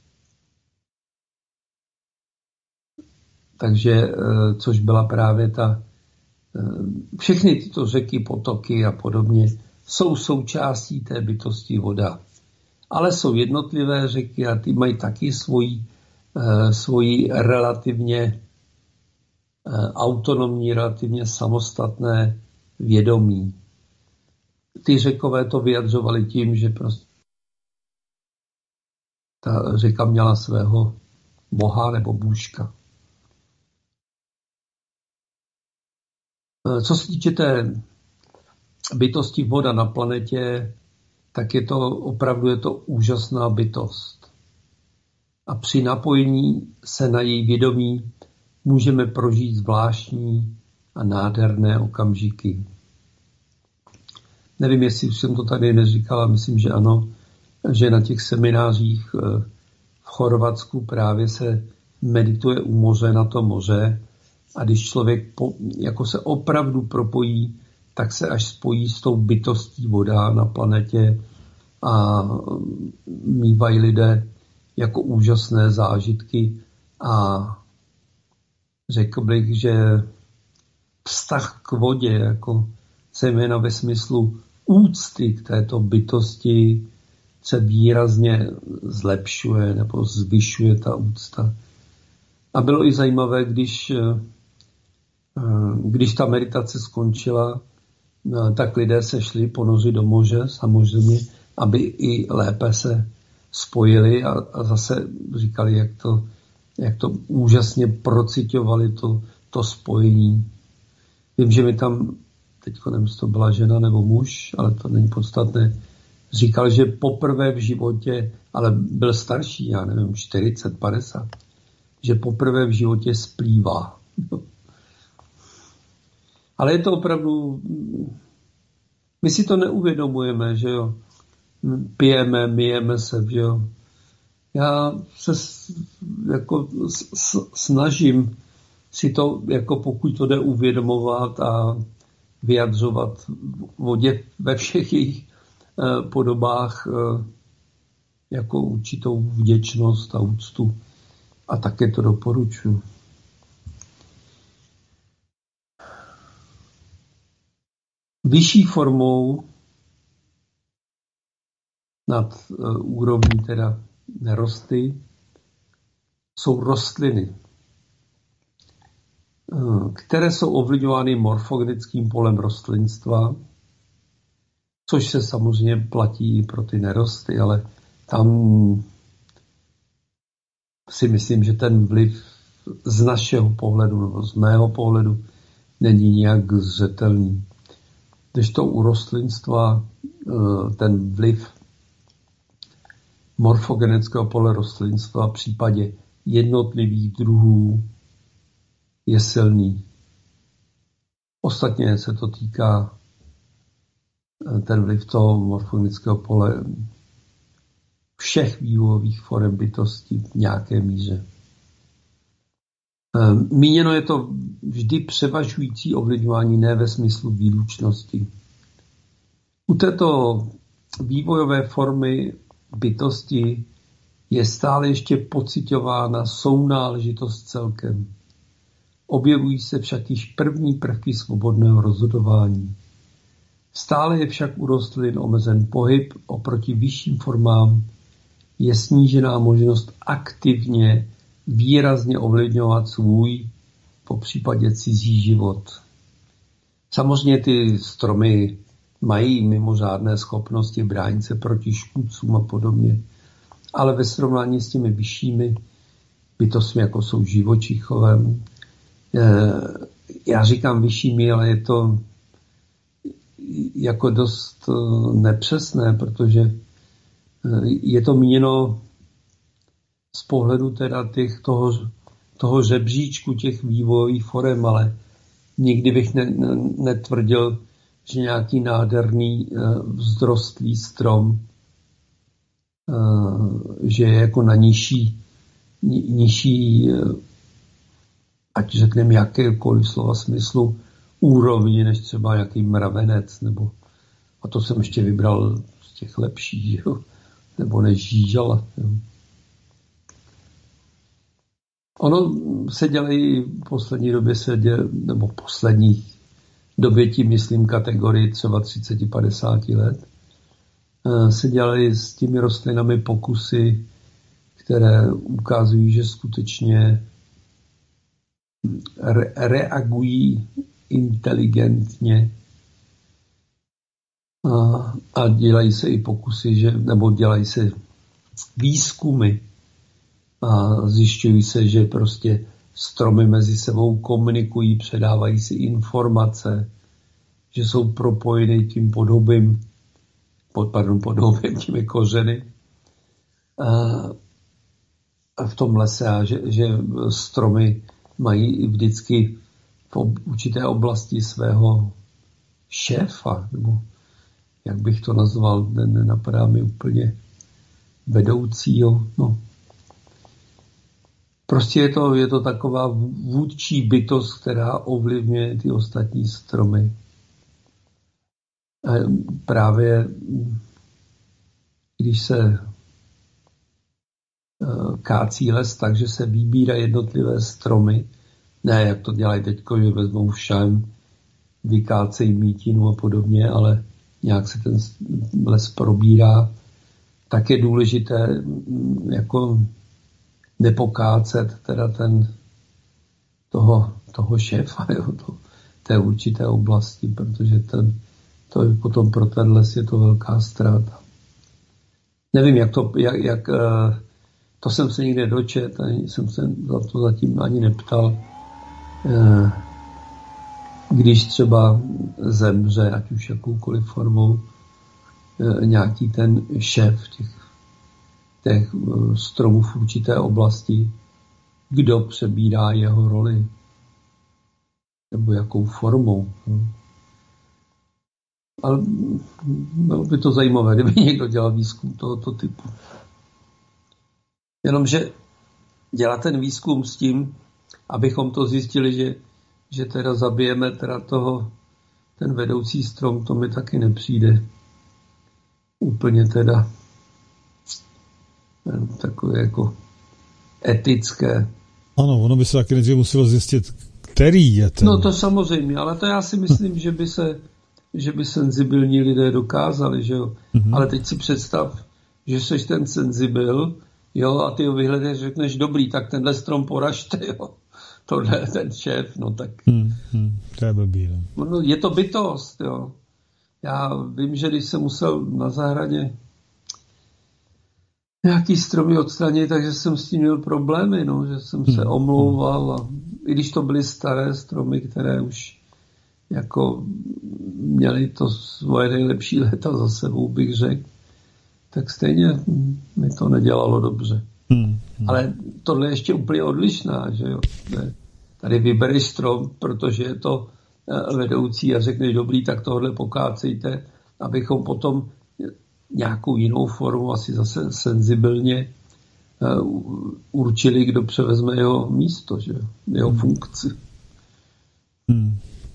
Takže, což byla právě ta, všechny tyto řeky, potoky a podobně, jsou součástí té bytosti voda. Ale jsou jednotlivé řeky a ty mají taky svoji, svoji relativně autonomní, relativně samostatné vědomí. Ty řekové to vyjadřovali tím, že prostě ta řeka měla svého boha nebo bůžka. Co se týče té bytosti voda na planetě, tak je to opravdu je to úžasná bytost. A při napojení se na její vědomí můžeme prožít zvláštní a nádherné okamžiky. Nevím, jestli už jsem to tady neříkala, myslím, že ano, že na těch seminářích v Chorvatsku právě se medituje u moře na to moře a když člověk po, jako se opravdu propojí, tak se až spojí s tou bytostí voda na planetě a mívají lidé jako úžasné zážitky a řekl bych, že vztah k vodě, jako zejména ve smyslu úcty k této bytosti, se výrazně zlepšuje nebo zvyšuje ta úcta. A bylo i zajímavé, když, když ta meditace skončila, tak lidé se šli ponořit do moře, samozřejmě, aby i lépe se spojili a, a zase říkali, jak to, jak to úžasně prociťovali to, to spojení. Vím, že mi tam, teďko nevím, jestli to byla žena nebo muž, ale to není podstatné, říkal, že poprvé v životě, ale byl starší, já nevím, čtyřicet, padesát, že poprvé v životě splývá. Ale je to opravdu, my si to neuvědomujeme, že jo. Pijeme, myjeme se, že jo. Já se jako snažím si to, jako pokud to jde, uvědomovat a vyjadřovat vodě ve všech jejich podobách jako určitou vděčnost a úctu. A také to doporučuji. Vyšší formou nad úrovní teda nerosty jsou rostliny, které jsou ovlivňovány morfogenickým polem rostlinstva, což se samozřejmě platí i pro ty nerosty, ale tam si myslím, že ten vliv z našeho pohledu nebo z mého pohledu není nějak zřetelný. Kdežto u rostlinstva ten vliv morfogenetického pole rostlinstva v případě jednotlivých druhů je silný. Ostatně se to týká ten vliv toho morfogenetického pole všech vývojových forem bytosti v nějaké míře. Míněno je to vždy převažující ovlivňování, ne ve smyslu výlučnosti. U této vývojové formy bytosti je stále ještě pocitována sounáležitost celkem. Objevují se však již první prvky svobodného rozhodování. Stále je však u rostlin omezen pohyb, oproti vyšším formám je snížená možnost aktivně výrazně ovlivňovat svůj, po případě cizí život. Samozřejmě ty stromy mají mimořádné schopnosti bránit se proti škůdcům a podobně, ale ve srovnání s těmi vyššími bytostmi, jako jsou živočichové, já říkám vyššími, ale je to jako dost nepřesné, protože je to míněno z pohledu teda těch, toho, toho žebříčku těch vývojových forem, ale nikdy bych ne, ne, netvrdil, že nějaký nádherný vzrostlý strom, že je jako na nižší, nižší, ať řekneme jakékoliv slova smyslu, úrovni, než třeba nějaký mravenec, nebo, a to jsem ještě vybral z těch lepších, jo, nebo než žížala. Jo. Ono se dělají, v poslední době se dělají, nebo v posledních době tím myslím kategorii třeba třicet padesát let, se dělají s těmi rostlinami pokusy, které ukazují, že skutečně re- reagují inteligentně a, a dělají se i pokusy, že, nebo dělají se výzkumy a zjišťují se, že prostě stromy mezi sebou komunikují, předávají si informace, že jsou propojeny tím podobím, pod, pardon, podobím těmi kořeny a v tom lese a že, že stromy mají vždycky v určité oblasti svého šéfa, nebo jak bych to nazval, nenapadá mi úplně vedoucího. No. Prostě je to, je to taková vůdčí bytost, která ovlivňuje ty ostatní stromy. A právě když se kácí les, takže se vybírají jednotlivé stromy, ne, jak to dělají teďko, že vezmou všem, vykácejí mítinu a podobně, ale nějak se ten les probírá, tak je důležité jako nepokácet teda ten toho, toho šéfa, jo, to, té určité oblasti, protože ten, to je potom pro ten les je to velká ztráta. Nevím, jak to, jak, jak to jsem se nikde dočet, ani jsem se za to zatím ani neptal. Když třeba zemře, ať už jakoukoliv formou, nějaký ten šéf těch, těch stromů v určité oblasti, kdo přebírá jeho roli, nebo jakou formou. Ale bylo by to zajímavé, kdyby někdo dělal výzkum tohoto typu. Jenomže dělat ten výzkum s tím, abychom to zjistili, že, že teda zabijeme teda toho, ten vedoucí strom, to mi taky nepřijde úplně teda takové jako etické. Ano, ono by se taky nejdřív muselo zjistit, který je ten. No to samozřejmě, ale to já si myslím, že by se, že by senzibilní lidé dokázali, že jo. Mm-hmm. Ale teď si představ, že seš ten senzibil, jo, a ty ho vyhledáš, řekneš, dobrý, tak tenhle strom poražte, jo. Tohle ten šéf, no tak. Hmm, hmm, to je blbý, no. No, je to bytost, jo. Já vím, že když jsem musel na zahradě nějaký stromy odstranit, takže jsem s tím měl problémy, no, že jsem se omlouval a i když to byly staré stromy, které už jako měli to svoje nejlepší léta za sebou, bych řekl, tak stejně mi to nedělalo dobře. Hmm, hmm. Ale tohle je ještě úplně odlišná, že jo. Tady vybereš strom, protože je to vedoucí a řekneš dobrý, tak tohle pokácejte, abychom potom nějakou jinou formu, asi zase senzibilně určili, kdo převezme jeho místo, že jo, jeho hmm. funkci. Hmm.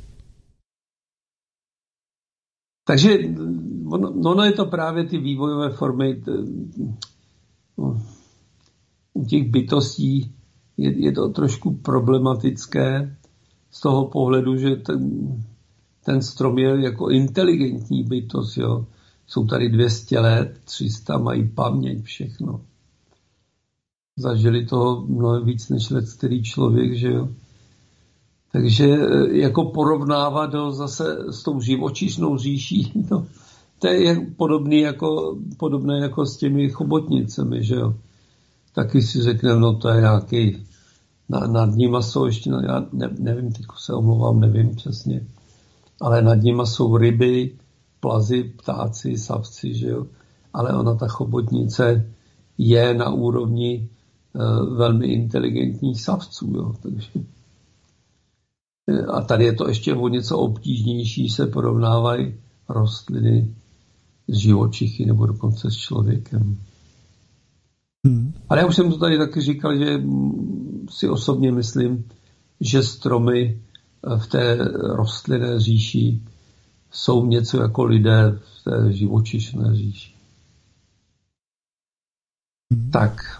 Takže ono, ono je to právě ty vývojové formy no, u těch bytostí je, je to trošku problematické z toho pohledu, že ten, ten strom je jako inteligentní bytost, jo. Jsou tady dvě stě let, tři sta, mají paměť, všechno. Zažili toho mnohem víc než let starý člověk, že jo. Takže jako porovnávat ho zase s tou živočišnou říší, no, to je podobný jako, podobné jako s těmi chobotnicemi, že jo. Taky si řekneme, no to je nějaký, na, nad nima jsou ještě, no, já ne, nevím, teď se omlouvám, nevím přesně, ale nad nima jsou ryby, plazy, ptáci, savci, že jo. Ale ona, ta chobotnice, je na úrovni uh, velmi inteligentních savců, jo, takže a tady je to ještě o něco obtížnější, se porovnávají rostliny s živočichy nebo dokonce s člověkem. Hmm. Ale já už jsem to tady taky říkal, že si osobně myslím, že stromy v té rostlinné říši jsou něco jako lidé v té živočišné říši. Hmm. Tak.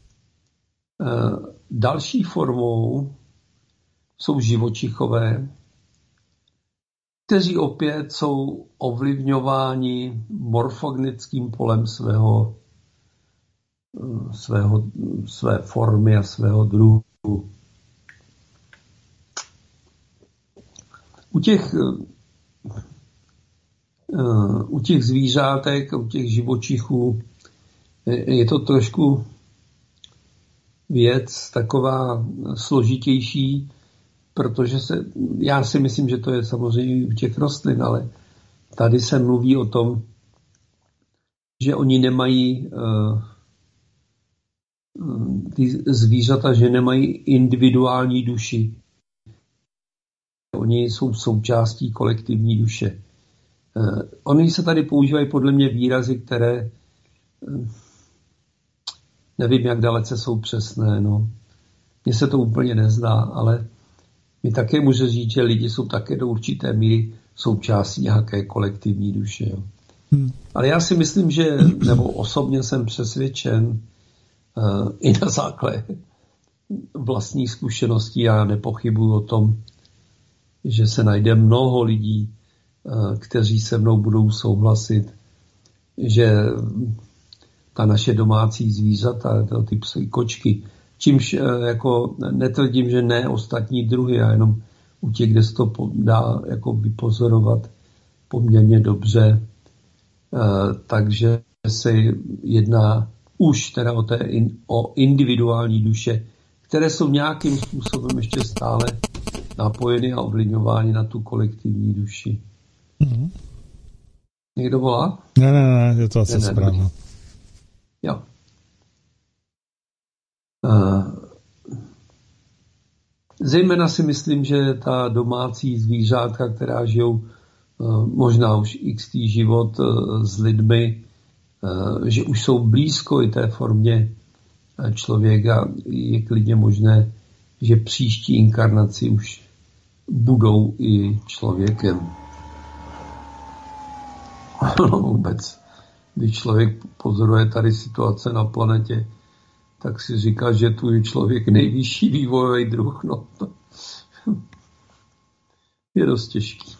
Další formou jsou živočichové, kteří opět jsou ovlivňováni morfogenickým polem svého, svého, své formy a svého druhu. U těch, u těch zvířátek, u těch živočichů je to trošku věc taková složitější, protože se, já si myslím, že to je samozřejmě u těch rostlin, ale tady se mluví o tom, že oni nemají, uh, ty zvířata, že nemají individuální duši. Oni jsou součástí kolektivní duše. Uh, oni se tady používají podle mě výrazy, které uh, nevím, jak dalece jsou přesné. No. Mně se to úplně nezdá, ale mi také může říct, že lidi jsou také do určité míry součástí nějaké kolektivní duše. Jo. Hmm. Ale já si myslím, že, nebo osobně jsem přesvědčen uh, i na základě vlastních zkušeností, já nepochybuji o tom, že se najde mnoho lidí, uh, kteří se mnou budou souhlasit, že ta naše domácí zvířata, ty psy, kočky, čímž jako netvrdím, že ne ostatní druhy, a jenom u těch, kde se to dá jako vypozorovat poměrně dobře. Takže se jedná už teda o, té, o individuální duše, které jsou nějakým způsobem ještě stále napojeny a ovlivňovány na tu kolektivní duši. Mm-hmm. Někdo volá? Ne, ne, ne, je to asi správně. Jo. Uh, zejména si myslím, že ta domácí zvířátka, která žijou uh, možná už x život uh, s lidmi, uh, že už jsou blízko i té formě uh, člověka, je klidně možné, že příští inkarnaci už budou i člověkem. No vůbec. Když člověk pozoruje tady situace na planetě, tak si říká, že tu je člověk nejvyšší vývojový druh. No, to je dost těžký.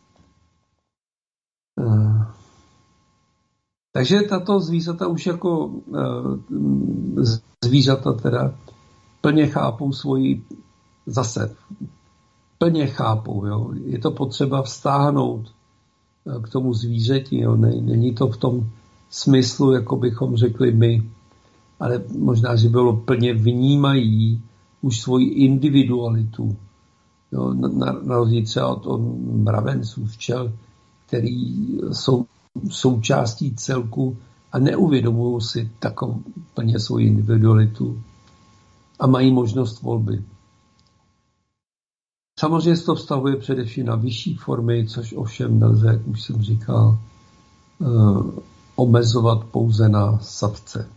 Uh, takže tato zvířata už jako uh, zvířata teda plně chápou svoji zase. Plně chápou. Jo. Je to potřeba vztáhnout uh, k tomu zvířeti. Jo. Není to v tom smyslu, jako bychom řekli my, ale možná, že bylo plně vnímají už svoji individualitu Jo, na, na, na rozdíl třeba od, od mravenců, včel, který jsou součástí celku a neuvědomují si takovou plně svou individualitu a mají možnost volby. Samozřejmě se to vztahuje především na vyšší formy, což ovšem nelze, jak už jsem říkal, omezovat pouze na savce.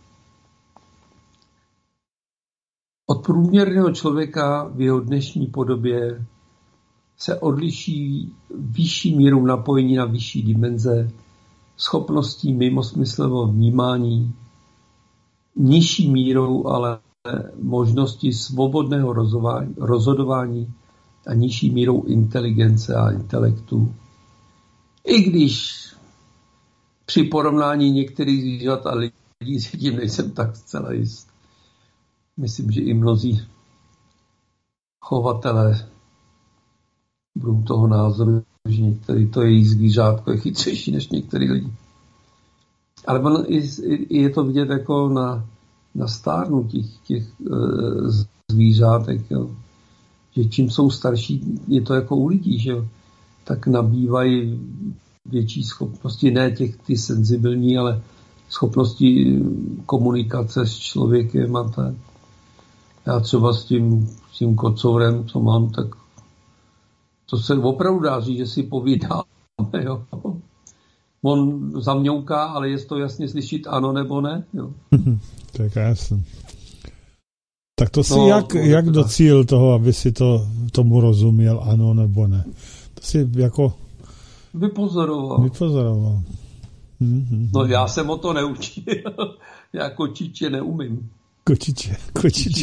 Od průměrného člověka v jeho dnešní podobě se odliší vyšší mírou napojení na vyšší dimenze, schopností mimosmyslového vnímání, nižší mírou ale možnosti svobodného rozhodování a nižší mírou inteligence a intelektu. I když při porovnání některých zvířat a lidí si tím nejsem tak zcela jist. Myslím, že i mnozí chovatelé budou toho názoru, že některý to jejich zvířátko je chytřejší než některý lidi. Ale on, je to vidět jako na, na stárnutí těch e, zvířátek, jo. Že čím jsou starší, je to jako u lidí, že jo, tak nabývají větší schopnosti, ne těch ty senzibilní, ale schopnosti komunikace s člověkem a tak. Já třeba s tím, s tím kocourem, co mám, tak to se opravdu dá říct, že si povídáme, jo. On zamňouká, ale je to jasně slyšet ano nebo ne, jo. To je krásné. Tak to si no, jak, no, jak docíl toho, aby si to, tomu rozuměl ano nebo ne? To si jako vypozoroval. Vypozoroval. Mm-hmm. No já jsem o to neučil. Já kočiče neumím. Kočiče, kočiče.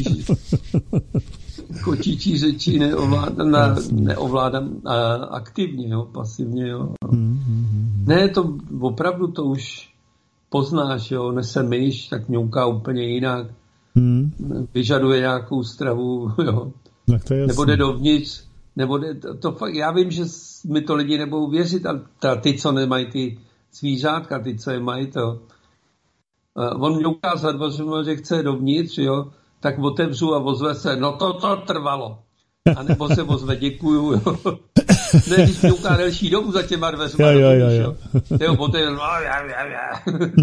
Kočičí řeči neovládám, neovládám aktivně, jo, pasivně. Jo. Mm-hmm. Ne, to opravdu to už poznáš, jo, nese myš, tak mňouká úplně jinak. Hmm. Vyžaduje nějakou stravu, jo. Nebo jde dovnitř, nebo jde, to, to fakt, já vím, že mi to lidi nebudou věřit, ale ta, ty, co nemají ty zvířátka, ty, co je mají to. Uh, on mě ukázal, že chce dovnitř, jo, tak otevřu a ozve se, no to, to trvalo. A nebo se ozve, děkuju, jo. Ne, když mě ukáže delší dobu za těma dveřma. Jo, jo, jo. Jo, poté, no, já, já, já.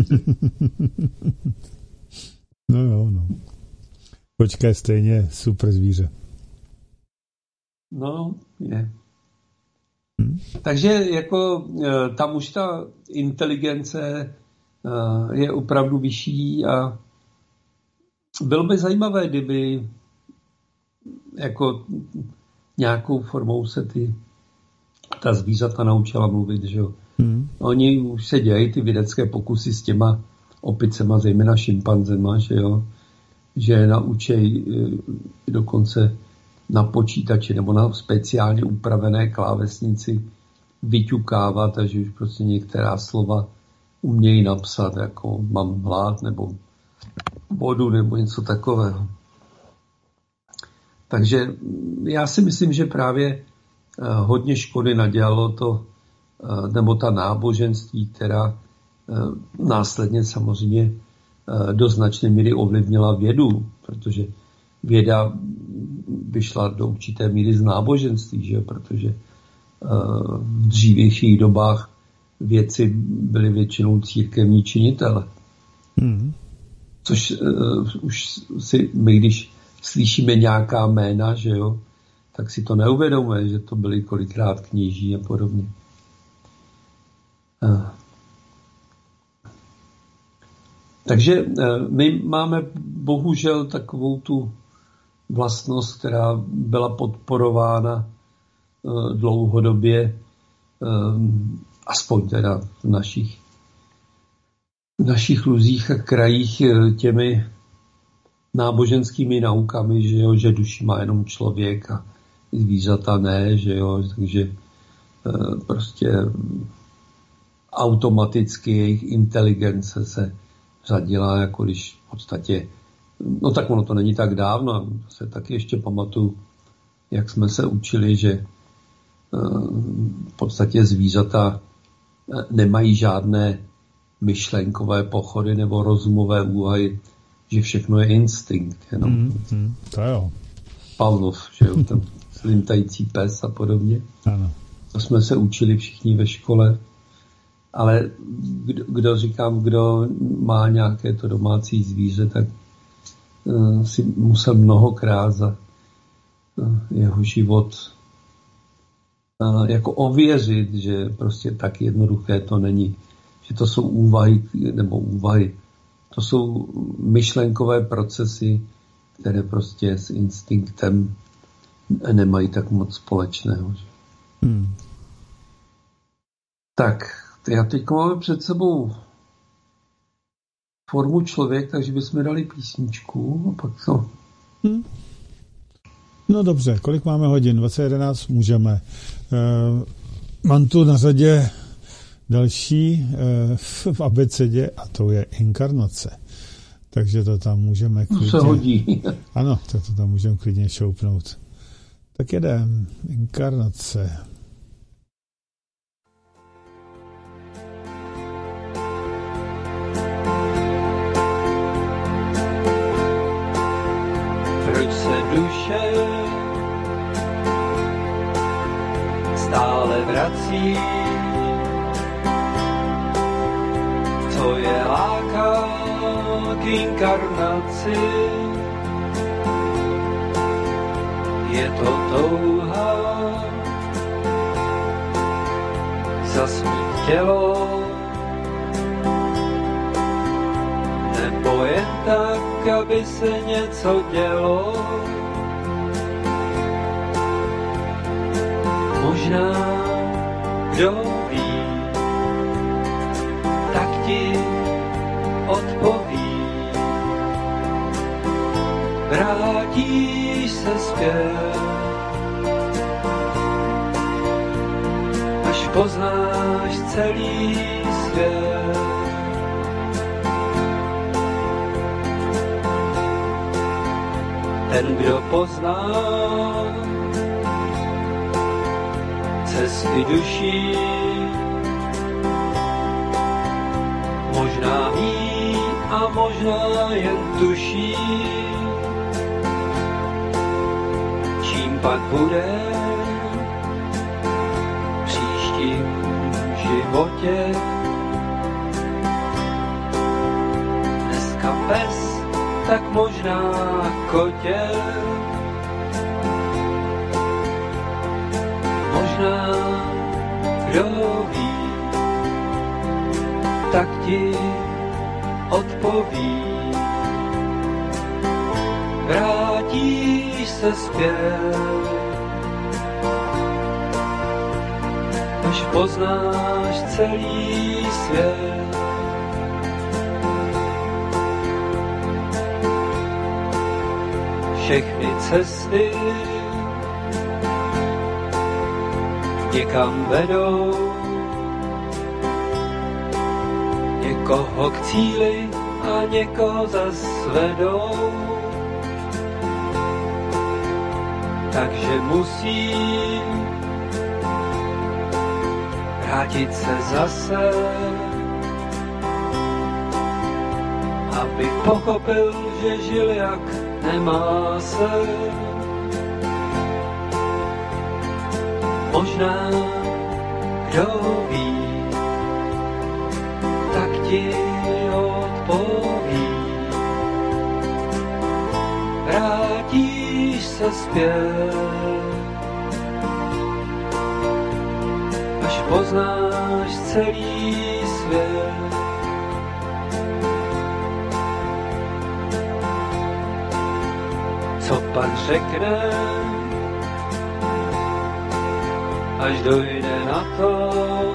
No jo, no. Kočka je stejně super zvíře. No, je. Hmm. Takže jako tam už ta inteligence je opravdu vyšší a bylo by zajímavé, kdyby jako nějakou formou se ty ta zvířata naučila mluvit, že jo. Hmm. Oni už se dělají ty vědecké pokusy s těma opicema, zejména šimpanzema, že jo, že naučej dokonce na počítači nebo na speciálně upravené klávesnici vyťukávat, takže už prostě některá slova umějí napsat, jako mám hlad nebo vodu nebo něco takového. Takže já si myslím, že právě hodně škody nadělalo to, nebo ta náboženství, která následně samozřejmě do značné míry ovlivnila vědu, protože věda vyšla do určité míry z náboženství, že? Protože v dřívějších dobách vědci byli většinou církevní činitele. Hmm. Což uh, už si my, když slyšíme nějaká jména, že jo, tak si to neuvědomuje, že to byli kolikrát kněží a podobně. Uh. Takže uh, my máme bohužel takovou tu vlastnost, která byla podporována uh, dlouhodobě, uh, aspoň teda v našich, v našich luzích a krajích těmi náboženskými naukami, že, jo, že duši má jenom člověk a zvířata ne, že jo, takže uh, prostě automaticky jejich inteligence se řadila, jako když v podstatě, no tak ono to není tak dávno, se taky ještě pamatuju, jak jsme se učili, že v podstatě zvířata nemají žádné myšlenkové pochody nebo rozumové úvahy, že všechno je instinkt. Jenom. Mm, mm, to jo. Pavlov, že jo, ten splintající pes a podobně. Ano. To jsme se učili všichni ve škole. Ale kdo, kdo říkám, kdo má nějaké to domácí zvíře, tak uh, si musel mnohokrát za uh, jeho život uh, jako ověřit, že prostě tak jednoduché to není. Že to jsou úvahy, nebo úvahy, to jsou myšlenkové procesy, které prostě s instinktem nemají tak moc společného. Hmm. Tak, já teď máme před sebou formu člověk, takže bychom dali písničku a pak co? Hmm. No dobře, kolik máme hodin? dvacet jedenáct můžeme. Uh, mám tu na řadě další uh, v abecedě a to je inkarnace. Takže to tam můžeme klidně... To se hodí. Ano, tak to tam můžeme klidně šoupnout. Tak jedem. Inkarnace. Proč se duše stále vrací? Co je láká k inkarnaci? Je to touha zasmít tělo, nebo jen tak, aby se něco dělo? Možná, kdo ví, tak ti odpoví. Vrátíš se zpět, až poznáš celý svět. Ten, kdo pozná cesty duší, možná ví a možná jen tuší, čím pak bude v příštím životě. Dneska pes, tak možná kotě. Možná, kdo ví, tak ti odpoví. Vrátíš se zpět, až poznáš celý svět. Všechny cesty někam vedou, někoho k cíli a někoho zas vedou. Takže musí vrátit se zase, aby pochopil, že žil jak nemá se. Možná, kdo ví, tak ti odpoví. Vrátíš se zpět, až poznáš celý svět. Co pak řekne, až dojde na to,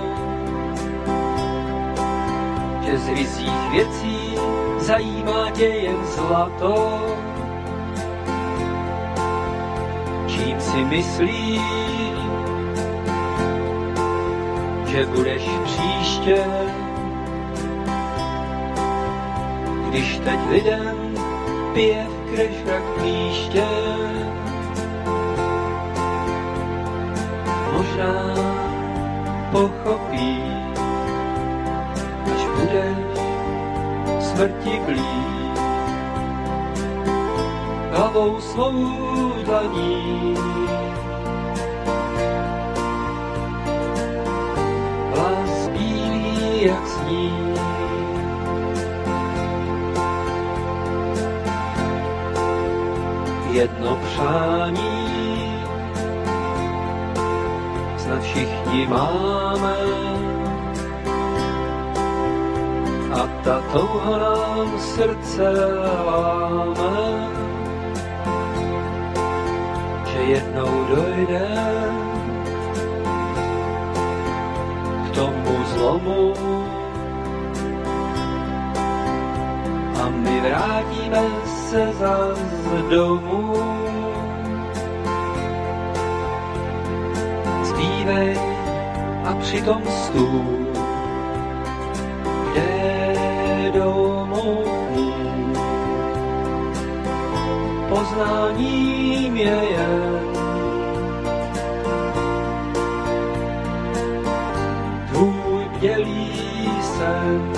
že z ryzích věcí zajímá tě jen zlato. Čím si myslíš, že budeš příště, když teď lidem pije v kreškách klíště? Možná pochopí, až budeš smrti blíž. Hlavou svou dlaní jak sní. Jedno přání snad všichni máme a ta touha nám srdce láme, že jednou dojde k tomu zlomu a my vrátíme se zas domů. Zpívej a přitom stůl, kde domů poznáním je jen tvůj bdělý sen.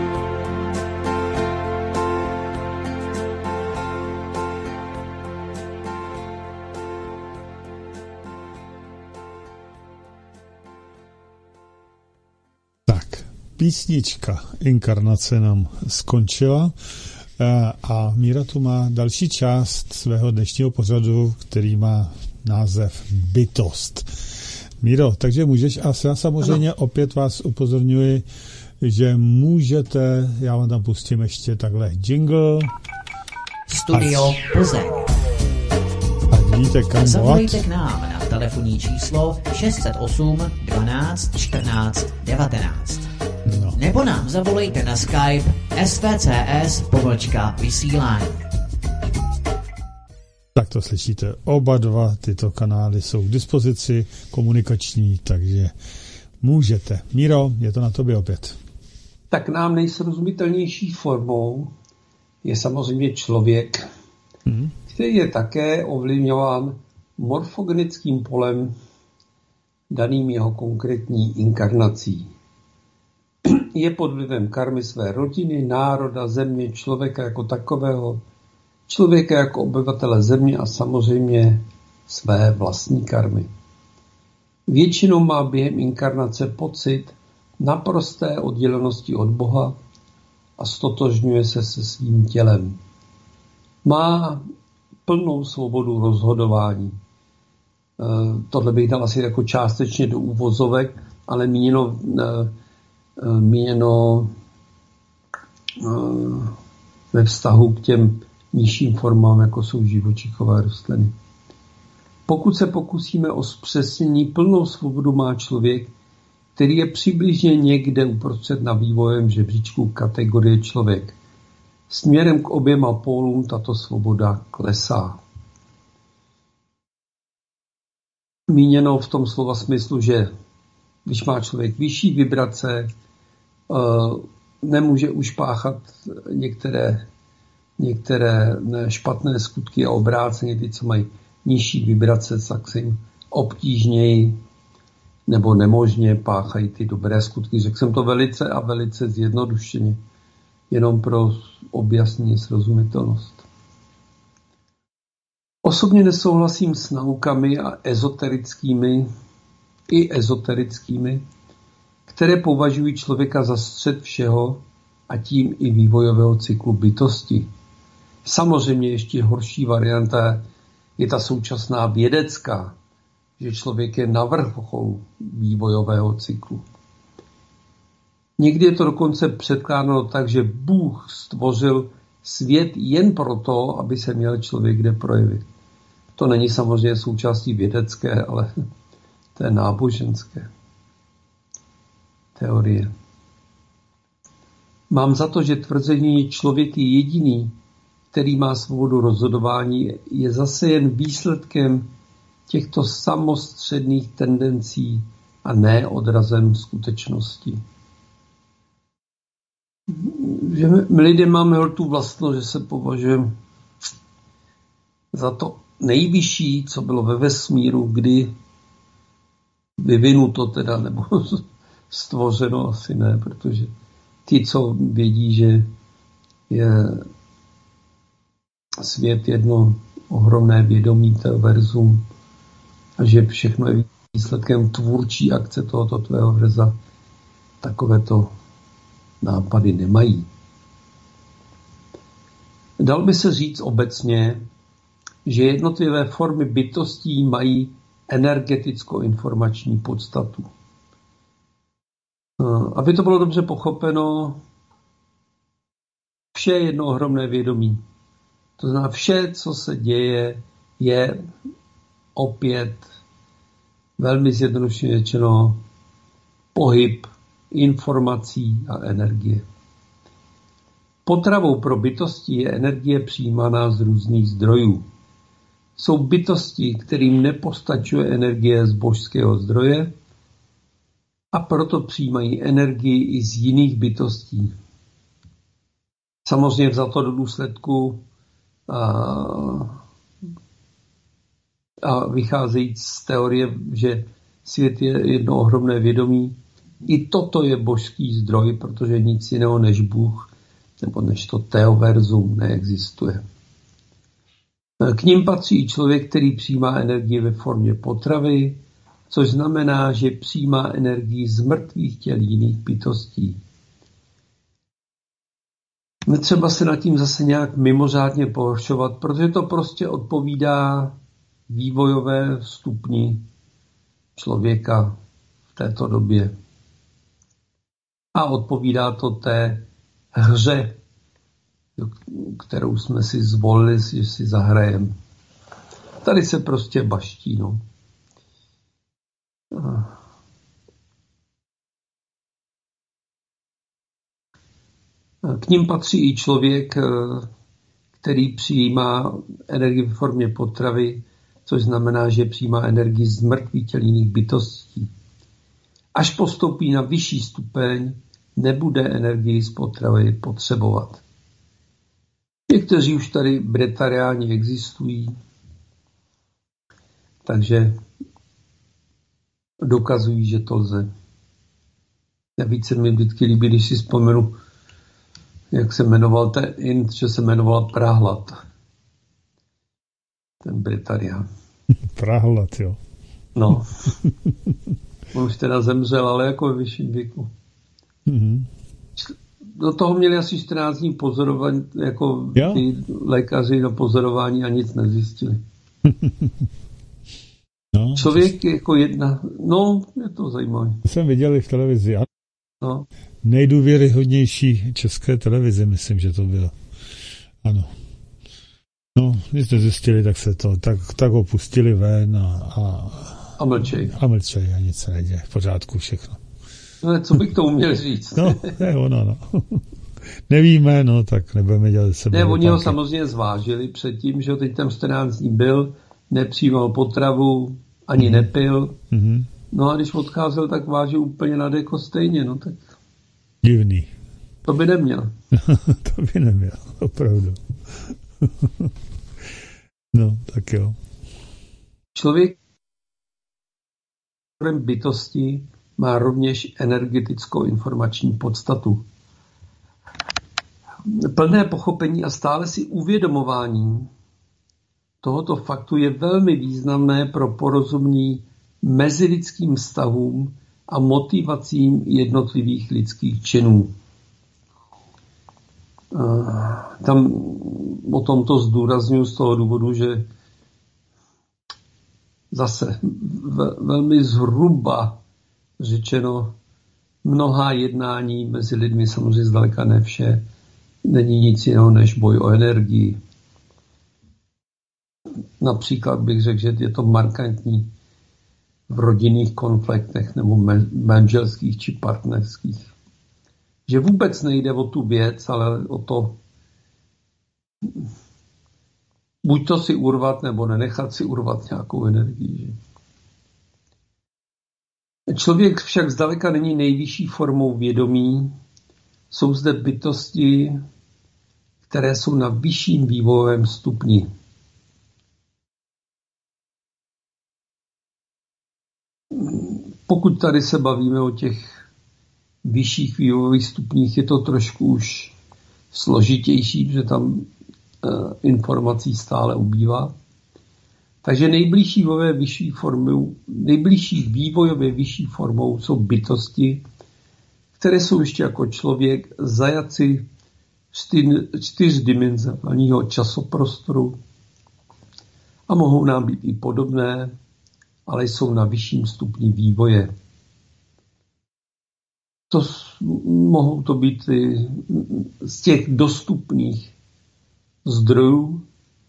Písnička Inkarnace nám skončila a Míra tu má další část svého dnešního pořadu, který má název Bytost. Míro, takže můžeš, a já samozřejmě ano. Opět vás upozorňuji, že můžete, já vám tam pustím ještě takhle jingle. Studio Plzeň. A vidíte kam zavolejte k nám na telefonní číslo šest set osm dvanáct čtrnáct devatenáct. No. Nebo nám zavolejte na Skype S V C S pomlčka vysílání. Tak to slyšíte. Oba dva tyto kanály jsou k dispozici, komunikační, takže můžete. Míro, je to na tobě opět. Tak nám nejsrozumitelnější formou je samozřejmě člověk, hmm. který je také ovlivňován morfogenickým polem daným jeho konkrétní inkarnací. Je pod vlivem karmy své rodiny, národa, země, člověka jako takového, člověka jako obyvatele země a samozřejmě své vlastní karmy. Většinou má během inkarnace pocit naprosté oddělenosti od Boha a stotožňuje se se svým tělem. Má plnou svobodu rozhodování. Tohle bych dal asi jako částečně do úvozovek, ale míněno míněno ve vztahu k těm nižším formám, jako jsou živočichové rostliny. Pokud se pokusíme o zpřesnění, plnou svobodu má člověk, který je přibližně někde uprostřed na vývojem žebříčku kategorie člověk. Směrem k oběma pólům tato svoboda klesá. Míněno v tom slova smyslu, že když má člověk vyšší vibrace, nemůže už páchat některé, některé špatné skutky a obráceně ty, co mají nižší vibrace, tak se jim obtížněji nebo nemožně páchají ty dobré skutky. Řekl jsem to velice a velice zjednodušeně, jenom pro objasnění srozumitelnost. Osobně nesouhlasím s naukami a ezoterickými i ezoterickými, které považují člověka za střed všeho a tím i vývojového cyklu bytosti. Samozřejmě ještě horší varianta je ta současná vědecká, že člověk je na vrcholu vývojového cyklu. Někdy je to dokonce předkládáno tak, že Bůh stvořil svět jen proto, aby se měl člověk kde projevit. To není samozřejmě součástí vědecké, ale to je náboženské teorie. Mám za to, že tvrzení člověk je jediný, který má svobodu rozhodování, je zase jen výsledkem těchto samostředných tendencí a ne odrazem skutečnosti. Že my, my lidé máme tu vlastnost, že se považujeme za to nejvyšší, co bylo ve vesmíru, kdy vyvinuto teda, nebo stvořeno asi ne, protože ti, co vědí, že je svět jedno ohromné vědomí, verzum, a že všechno je výsledkem tvůrčí akce tohoto tvého vrza, takové to nápady nemají. Dal by se říct obecně, že jednotlivé formy bytostí mají energeticko-informační podstatu. Aby to bylo dobře pochopeno, vše je jedno ohromné vědomí. To znamená, vše, co se děje, je opět velmi zjednodušeně řečeno pohyb informací a energie. Potravou pro bytosti je energie přijímaná z různých zdrojů. Jsou bytosti, kterým nepostačuje energie z božského zdroje a proto přijímají energii i z jiných bytostí. Samozřejmě vzato do důsledku a, a vycházejíc z teorie, že svět je jedno ohromné vědomí, i toto je božský zdroj, protože nic jiného než Bůh nebo než to teoverzum neexistuje. K nim patří člověk, který přijímá energii ve formě potravy, což znamená, že přijímá energii z mrtvých těl jiných bytostí. Netřeba se nad tím zase nějak mimořádně pohoršovat, protože to prostě odpovídá vývojové stupni člověka v této době. A odpovídá to té hře, kterou jsme si zvolili, že si zahrajeme. Tady se prostě baští, no. K nim patří i člověk, který přijímá energii v formě potravy, což znamená, že přijímá energii z mrtvých těl jiných bytostí. Až postoupí na vyšší stupeň, nebude energii z potravy potřebovat. Někteří už tady bretariáni existují, takže dokazují, že to lze. Navíc se mi vždycky líbí, když si vzpomenu, jak se jmenoval ten int, že se jmenoval Prahlad. Ten bretarián. Prahlad, jo. No. On už teda zemřel, ale jako ve vyšším věku. Mm-hmm. Do toho měli asi čtrnáct dní pozorování, jako jo. Ty lékaři na pozorování a nic nezjistili. No, člověk je jako jedna, no, je to zajímavé. Jsem viděl v televizi, a no. Nejdůvěryhodnější české televize, myslím, že to bylo. Ano. No, když jste zjistili, tak se to, tak, tak ho pustili ven a a, a mlčej. A mlčej a nic se neděje, v pořádku všechno. No, co bych tomu měl říct? No, je ono, no. Nevíme, no, tak nebudeme dělat sebe. Ne, oni ho samozřejmě zvážili předtím, že teď tam čtrnáct dní byl, nepřijímal potravu, ani mm. nepil. Mm-hmm. No a když odcházel, tak vážil úplně na deko stejně, no tak. Divný. To by neměl. To by neměl, opravdu. No, tak jo. Člověk bytosti má rovněž energetickou informační podstatu. Plné pochopení a stále si uvědomování tohoto faktu je velmi významné pro porozumění mezilidským vztahům a motivacím jednotlivých lidských činů. Tam o tomto zdůrazňuji z toho důvodu, že zase velmi zhruba řečeno mnohá jednání mezi lidmi, samozřejmě zdaleka ne vše, není nic jiného než boj o energii. Například bych řekl, že je to markantní v rodinných konfliktech nebo manželských či partnerských. Že vůbec nejde o tu věc, ale o to buď to si urvat, nebo nenechat si urvat nějakou energii. Člověk však zdaleka není nejvyšší formou vědomí. Jsou zde bytosti, které jsou na vyšším vývojovém stupni. Pokud tady se bavíme o těch vyšších vývojových stupních, je to trošku už složitější, protože tam informací stále ubývá. Takže nejbližší vývojové vyšší formou, nejbližší vývojově vyšší formou jsou bytosti, které jsou ještě jako člověk zajaci čtyřdimenzionálního časoprostoru a mohou nám být i podobné, ale jsou na vyšším stupni vývoje. To mohou to být i z těch dostupných zdrojů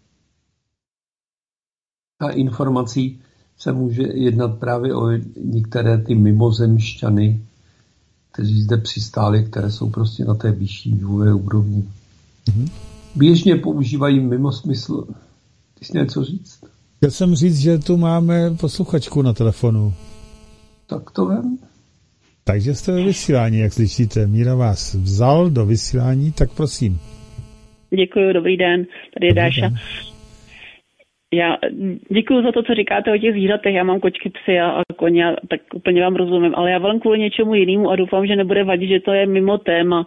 a informací se může jednat právě o některé ty mimozemšťany, kteří zde přistáli, které jsou prostě na té vyšší vývojové úrovni. Mm-hmm. Běžně používají mimosmysl. Ty jsi něco říct? Chtěl jsem říct, že tu máme posluchačku na telefonu. Tak to vem. Takže jste ve vysílání, jak slyšíte. Míra vás vzal do vysílání, tak prosím. Děkuji, dobrý den. Tady je Dáša. Den. Já děkuji za to, co říkáte o těch zvířatech. Já mám kočky, psy a, a koně, tak úplně vám rozumím. Ale já volám kvůli něčemu jinému a doufám, že nebude vadit, že to je mimo téma.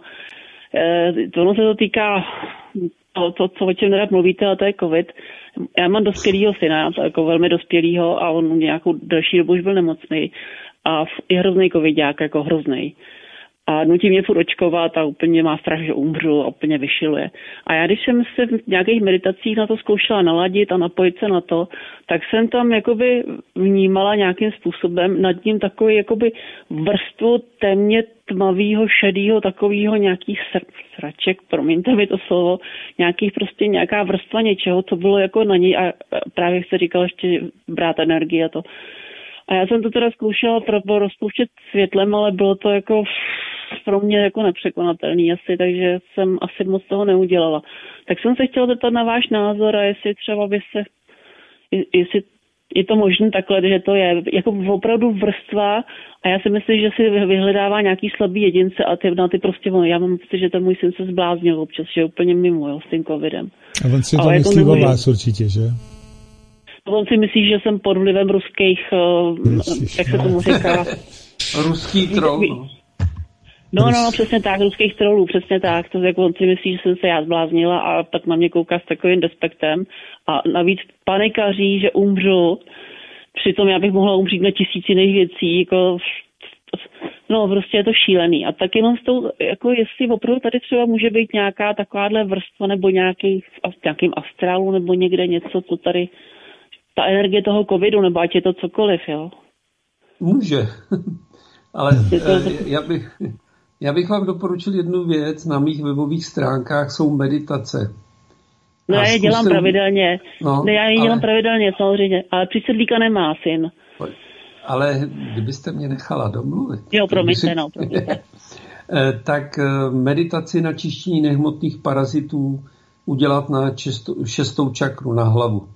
E, ono se to týká to, to, co o čem nerad mluvíte, a to je covid. Já mám dospělýho syna, jako velmi dospělýho, a on nějakou delší dobu už byl nemocný. A je hrozný covidák, jako hrozný. A nutí mě furt očkovat a úplně má strach, že umřu a úplně vyšiluje. A já, když jsem se v nějakých meditacích na to zkoušela naladit a napojit se na to, tak jsem tam jakoby vnímala nějakým způsobem nad ním takový jakoby vrstvu temně tmavýho, šedýho, takovýho nějakých sraček, promiňte mi to slovo, nějakých prostě nějaká vrstva něčeho, co bylo jako na něj, a právě se říkal ještě brát energii a to. A já jsem to teda zkoušela pro rozpouštět světlem, ale bylo to jako pro mě jako nepřekonatelný asi, takže jsem asi moc toho neudělala. Tak jsem se chtěla zeptat na váš názor, a jestli třeba by se, jestli je to možné takhle, že to je jako opravdu vrstva, a já si myslím, že si vyhledává nějaký slabý jedince a ty na ty prostě, já mám pocit, že ten můj syn se zbláznil občas, že je úplně mimo, jo, s tím covidem. A on si to ale myslí o vás určitě, že? On si myslí, že jsem pod vlivem ruských, Ježiš, jak se tomu říká? Ruský troll. No, no, no, přesně tak, ruských trollů, přesně tak. To jako on si myslí, že jsem se já zbláznila, a tak na mě kouká s takovým despektem. A navíc panikaří, že umřu. Přitom já bych mohla umřít na tisíc jiných věcí, jako... No, prostě je to šílený. A tak jenom s tou, jako jestli opravdu tady třeba může být nějaká takováhle vrstva, nebo nějaký, v nějakým astrálu, nebo někde něco, co tady... Ta energie toho covidu, nebo ať je to cokoliv, jo? Může. Ale já bych, já bych vám doporučil jednu věc. Na mých webových stránkách jsou meditace. No, já je zkusím... dělám pravidelně. No, ne, já je dělám ale... pravidelně, samozřejmě. Ale přísedlíka nemá syn. Ale kdybyste mě nechala domluvit... Jo, promiňte, si... no, promiňte. Tak meditaci na čištění nehmotných parazitů udělat na čestou, šestou čakru, na hlavu.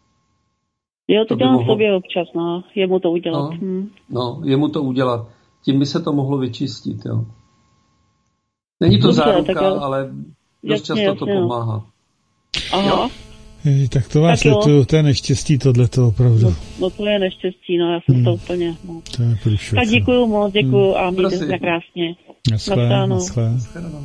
Jo, to, to dělám mohlo... sobě občas, no, jemu to udělat. No, hm. no, jemu to udělat. Tím by se to mohlo vyčistit, jo. Není to Dobře, záruka, jo. ale dost jasně, často jasně, to pomáhá. No. Aha. Ježi, tak to vás tak letuju, to je neštěstí tohleto opravdu. No, no to je neštěstí, no, já jsem hmm. to úplně... No. To je průšok. Tak děkuju moc, děkuju hmm. a mějte se krásně. Naschle, naschle.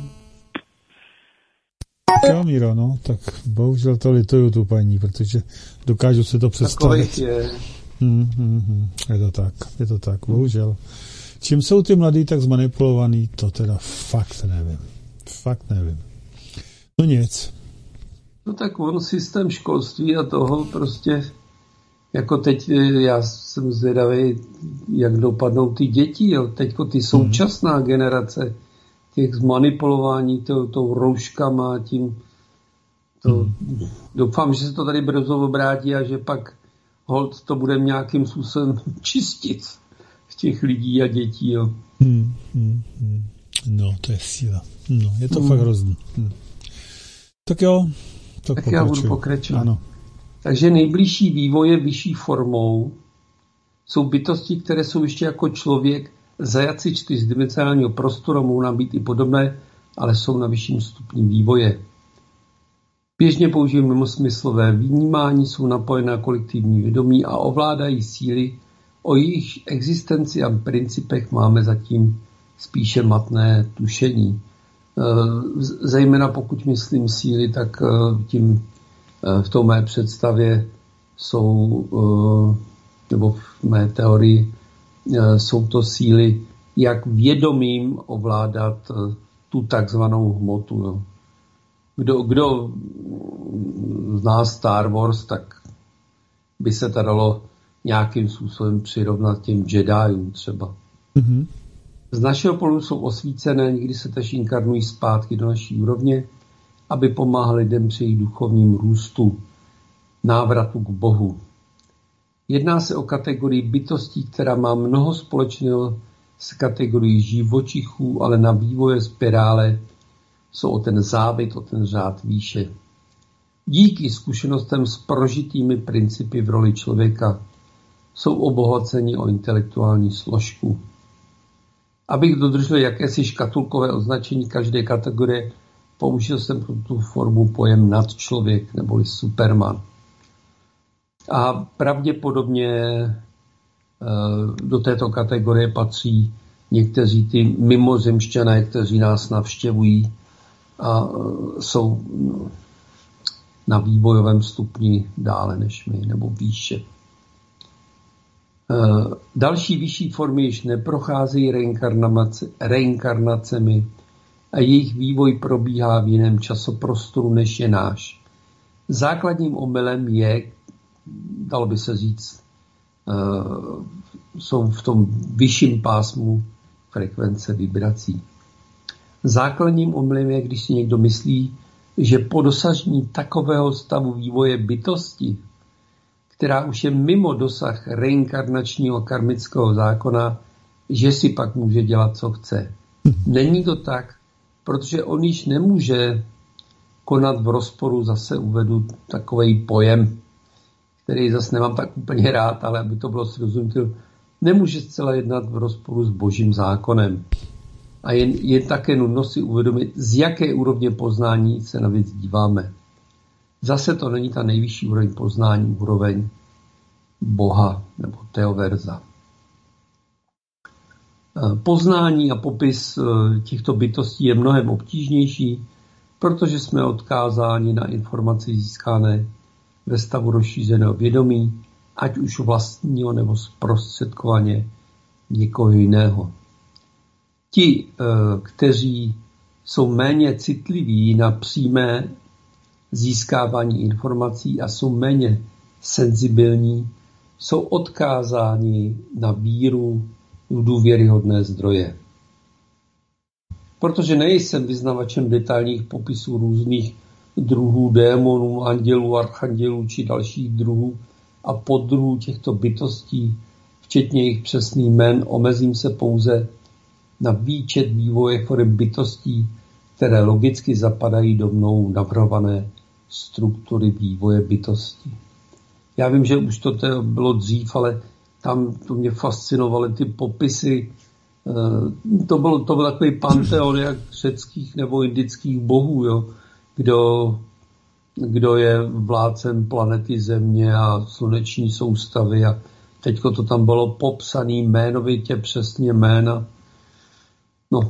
Jo, Míro, no, tak bohužel to lituju tu paní, protože dokážu si to představit. Je. Hmm, hmm, hmm. Je to tak, je to tak, bohužel. Čím jsou ty mladí tak zmanipulovaný, to teda fakt nevím. Fakt nevím. No nic. No tak on systém školství a toho prostě, jako teď, já jsem zvědavý, jak dopadnou ty děti, jo. Teďko ty současná hmm. generace, těch zmanipulování tou, tou rouškama, tím to, hmm. doufám, že se to tady brzo obrátí a že pak hold to bude nějakým způsobem čistit z těch lidí a dětí. Jo. Hmm, hmm, hmm. No, to je síla. No, je to hmm. fakt hrozný. Hmm. Tak jo, tak, tak já budu pokračovat. Ano. Takže nejbližší vývoje vyšší formou jsou bytosti, které jsou ještě jako člověk zajaci čtyřdimenzionálního prostoru, mohou nám být i podobné, ale jsou na vyšším stupni vývoje. Běžně používají mimosmyslové vnímání, jsou napojené na kolektivní vědomí a ovládají síly. O jejich existenci a principech máme zatím spíše matné tušení. Zejména pokud myslím síly, tak tím v té mé představě jsou, nebo v mé teorii, jsou to síly jak vědomím ovládat tu takzvanou hmotu. No. Kdo, kdo zná Star Wars, tak by se to dalo nějakým způsobem přirovnat těm Jediům třeba. Mm-hmm. Z našeho pohledu jsou osvícené, někdy se tež inkarnují zpátky do naší úrovně, aby pomáhali lidem při jejich duchovním růstu, návratu k Bohu. Jedná se o kategorii bytostí, která má mnoho společného s kategorií živočichů, ale na vývoje spirále jsou o ten zábyt, o ten řád výše. Díky zkušenostem s prožitými principy v roli člověka jsou obohaceni o intelektuální složku. Abych dodržel jakési škatulkové označení každé kategorie, použil jsem pro tu formu pojem nadčlověk neboli Superman. A pravděpodobně do této kategorie patří někteří ty mimozemšťané, kteří nás navštěvují a jsou na vývojovém stupni dále než my, nebo výše. Další vyšší formy již neprocházejí reinkarnacemi a jejich vývoj probíhá v jiném časoprostoru než je náš. Základním omylem je, dalo by se říct, jsou v tom vyšším pásmu frekvence vibrací. Základním omylem je, když si někdo myslí, že po dosažení takového stavu vývoje bytosti, která už je mimo dosah reinkarnačního karmického zákona, že si pak může dělat, co chce. Není to tak, protože on již nemůže konat v rozporu, zase uvedu takovej pojem, který zase nemám tak úplně rád, ale aby to bylo srozumitelné, nemůže zcela jednat v rozporu s božím zákonem. A je, je také nutno si uvědomit, z jaké úrovně poznání se na věc díváme. Zase to není ta nejvyšší úroveň poznání, úroveň Boha nebo teoverza. Poznání a popis těchto bytostí je mnohem obtížnější, protože jsme odkázáni na informace získané ve stavu rozšířeného vědomí, ať už vlastního nebo zprostředkovaně někoho jiného. Ti, kteří jsou méně citliví na přímé získávání informací a jsou méně senzibilní, jsou odkázáni na víru v důvěryhodné zdroje. Protože nejsem vyznavačem detailních popisů různých druhů démonů, andělů, archandělů či dalších druhů a poddruhů těchto bytostí, včetně jejich přesných jmen, omezím se pouze na výčet vývoje forem bytostí, které logicky zapadají do mnou navrhované struktury vývoje bytostí. Já vím, že už to bylo dřív, ale tam to mě fascinovaly ty popisy. To byl, to byl takový panteon jak řeckých nebo indických bohů, jo? Kdo, kdo je vládcem planety Země a sluneční soustavy. A teďko to tam bylo popsané jménovitě, přesně jména. No,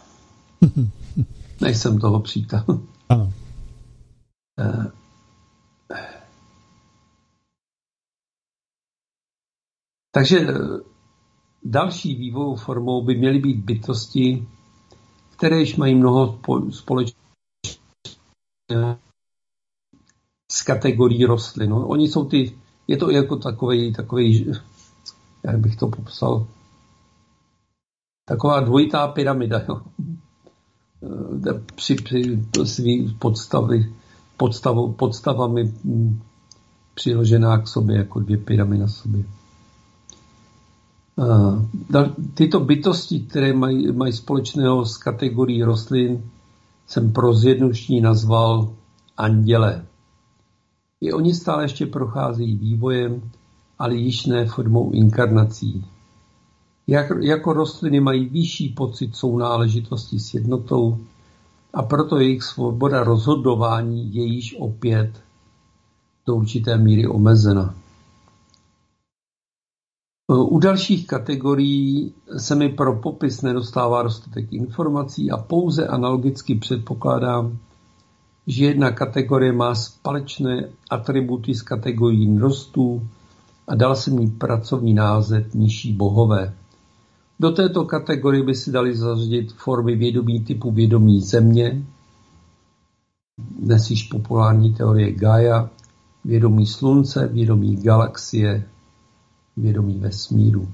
nejsem toho přítel. Ano. Takže další vývojovou formou by měly být bytosti, které již mají mnoho společného s kategorií rostlin. No, oni jsou ty, je to jako takový, takový, jak bych to popsal, taková dvojitá pyramida, jo. Při, při svý podstavy, podstavu, podstavami přiložená k sobě, jako dvě pyramidy na sobě. Tyto bytosti, které mají, mají společného s kategorií rostlin, jsem pro zjednodušení nazval anděle. I oni stále ještě procházejí vývojem, ale již ne formou inkarnací. Jak, jako rostliny mají vyšší pocit sounáležitosti s jednotou a proto jejich svoboda rozhodování je již opět do určité míry omezena. U dalších kategorií se mi pro popis nedostává dostatek informací a pouze analogicky předpokládám, že jedna kategorie má společné atributy s kategorií rostů a dal jsem jí pracovní název nižší bohové. Do této kategorie by si dali zařadit formy vědomí typu vědomí Země, dnes již populární teorie Gaia, vědomí Slunce, vědomí galaxie, vědomí vesmíru.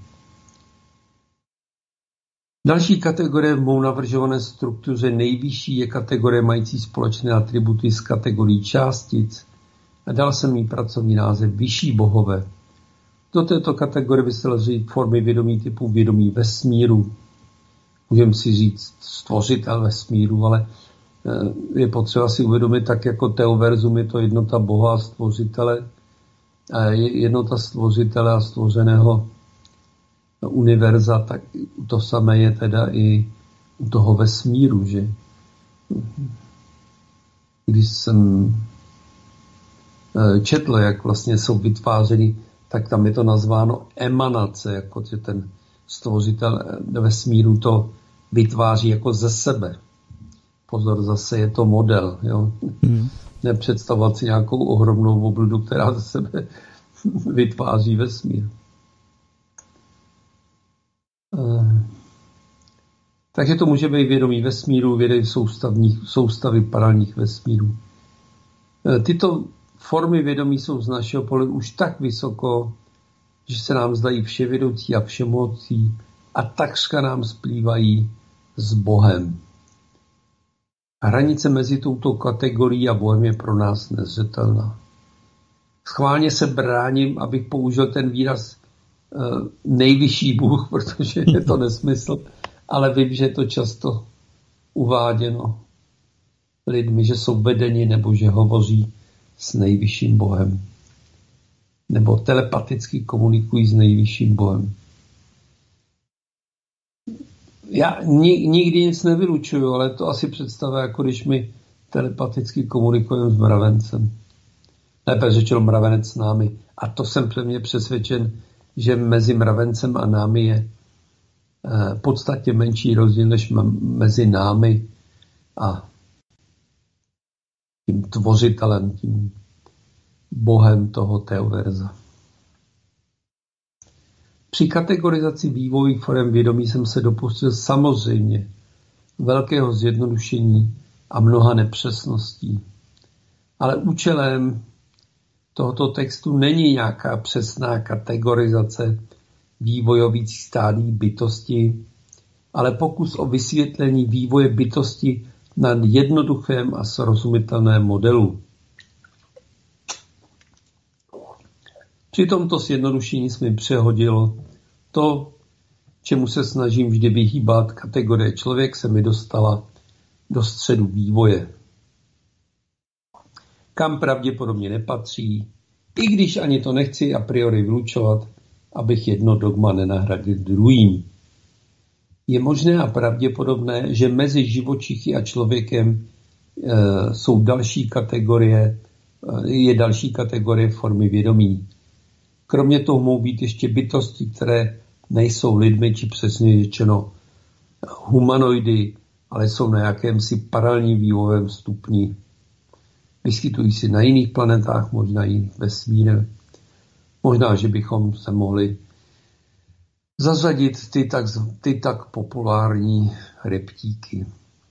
Další kategorie v mou navržené struktuře nejvyšší je kategorie mající společné atributy s kategorií částic a dal jsem jí pracovní název Vyšší bohové. Do této kategorie by se dalo říct formy vědomí typu vědomí vesmíru. Můžeme si říct stvořitel vesmíru, ale je potřeba si uvědomit, tak jako teoverzum je to jednota Boha a stvořitele, jednota stvořitele a stvořeného univerza, tak to samé je teda i u toho vesmíru, že když jsem četl, jak vlastně jsou vytvářeny, tak tam je to nazváno emanace, jako že ten stvořitel vesmíru to vytváří jako ze sebe. Pozor, zase je to model. Jo? Hmm. Nepředstavovat si nějakou ohromnou obludu, která ze sebe vytváří vesmír. Uh, takže to může být vědomí vesmíru, vědomí soustavy paralelních vesmírů. Uh, tyto formy vědomí jsou z našeho pohledu už tak vysoko, že se nám zdají vševědoucí a všemocí a takřka nám splývají s Bohem. Hranice mezi touto kategorií a Bohem je pro nás nezřetelná. Schválně se bráním, abych použil ten výraz uh, nejvyšší Bůh, protože je to nesmysl, ale vím, že je to často uváděno lidmi, že jsou vedeni nebo že hovoří s nejvyšším Bohem. Nebo telepaticky komunikují s nejvyšším Bohem. Já nikdy nic nevylučuju, ale to asi představuje, jako když my telepaticky komunikujeme s mravencem. Lépe řečeno mravenec s námi. A to jsem pevně přesvědčen, že mezi mravencem a námi je v podstatě menší rozdíl než mezi námi a tím tvořitelem, tím Bohem toho teoverza. Při kategorizaci vývojových forem vědomí jsem se dopustil samozřejmě velkého zjednodušení a mnoha nepřesností. Ale účelem tohoto textu není nějaká přesná kategorizace vývojových stádií bytosti, ale pokus o vysvětlení vývoje bytosti na jednoduchém a srozumitelném modelu. Při tomto zjednodušení jsme přehodilo to, čemu se snažím vždy vyhýbat. Kategorie člověk se mi dostala do středu vývoje, kam pravděpodobně nepatří, i když ani to nechci a priori vylučovat, abych jedno dogma nenahradil druhým. Je možné a pravděpodobné, že mezi živočichy a člověkem e, jsou další kategorie, e, je další kategorie formy vědomí. Kromě toho mohou být ještě bytosti, které nejsou lidmi, či přesně řečeno humanoidy, ale jsou na jakémsi paralelním vývojovém stupni. Vyskytují si na jiných planetách, možná jiných vesmírech. Možná, že bychom se mohli zařadit ty tak, ty tak populární reptíky.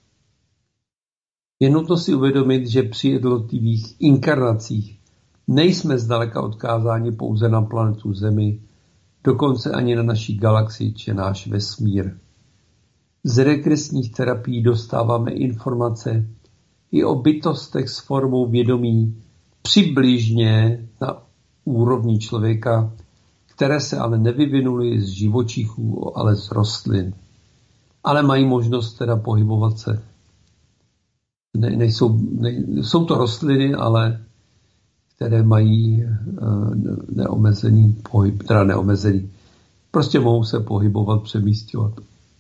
Je nutno si uvědomit, že při jednotlivých inkarnacích nejsme zdaleka odkázáni pouze na planetu Zemi, dokonce ani na naší galaxii či náš vesmír. Z regresních terapií dostáváme informace i o bytostech s formou vědomí přibližně na úrovni člověka, které se ale nevyvinuly z živočichů, ale z rostlin. Ale mají možnost teda pohybovat se. Ne, nejsou, ne, jsou to rostliny, ale které mají uh, neomezený pohyb, teda neomezený. Prostě mohou se pohybovat, přemísťovat.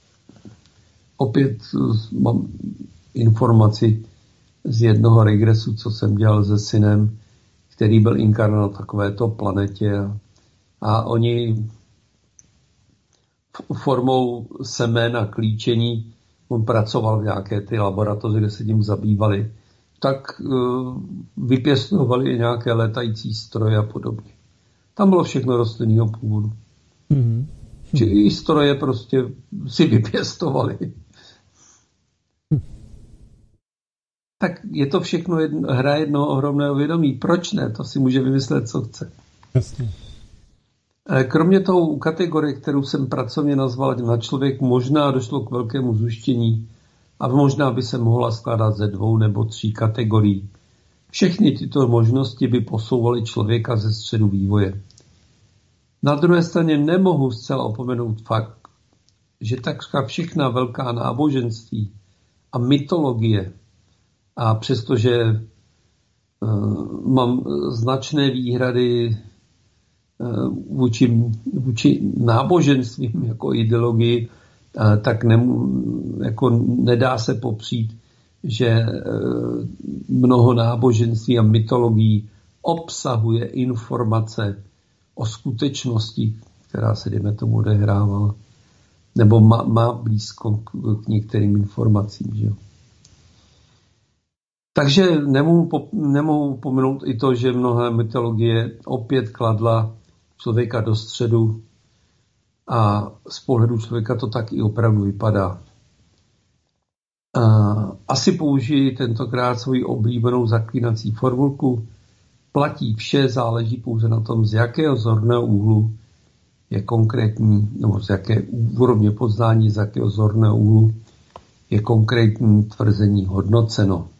Opět uh, mám informaci z jednoho regresu, co jsem dělal se synem, který byl inkarnovat na takovéto planetě. A, a oni formou semena klíčení, on pracoval v nějaké ty laboratoři, kde se tím zabývali, tak uh, vypěstovali i nějaké létající stroje a podobně. Tam bylo všechno rostlinného původu. Mm-hmm. Či i stroje prostě si vypěstovali. Tak je to všechno jedno, hra jednoho ohromného vědomí. Proč ne? To si může vymyslet, co chce. Jasně. Kromě toho u kategorie, kterou jsem pracovně nazval na člověk, možná došlo k velkému zuštění a možná by se mohla skládat ze dvou nebo tří kategorií. Všechny tyto možnosti by posouvaly člověka ze středu vývoje. Na druhé straně nemohu zcela opomenout fakt, že takřka všechna velká náboženství a mytologie, a přestože uh, mám značné výhrady uh, vůči, vůči náboženstvím jako ideologii, uh, tak nemů, jako nedá se popřít, že uh, mnoho náboženství a mytologií obsahuje informace o skutečnosti, která se, dejme tomu, odehrávala, nebo má, má blízko k, k některým informacím. Že? Takže nemohu, nemohu pominout i to, že mnohé mytologie opět kladla člověka do středu a z pohledu člověka to tak i opravdu vypadá. Asi použiji tentokrát svoji oblíbenou zaklínací formulku. Platí vše, záleží pouze na tom, z jakého zorného úhlu je konkrétní, nebo z jaké úrovně poznání, z jakého zorného úhlu je konkrétní tvrzení hodnoceno.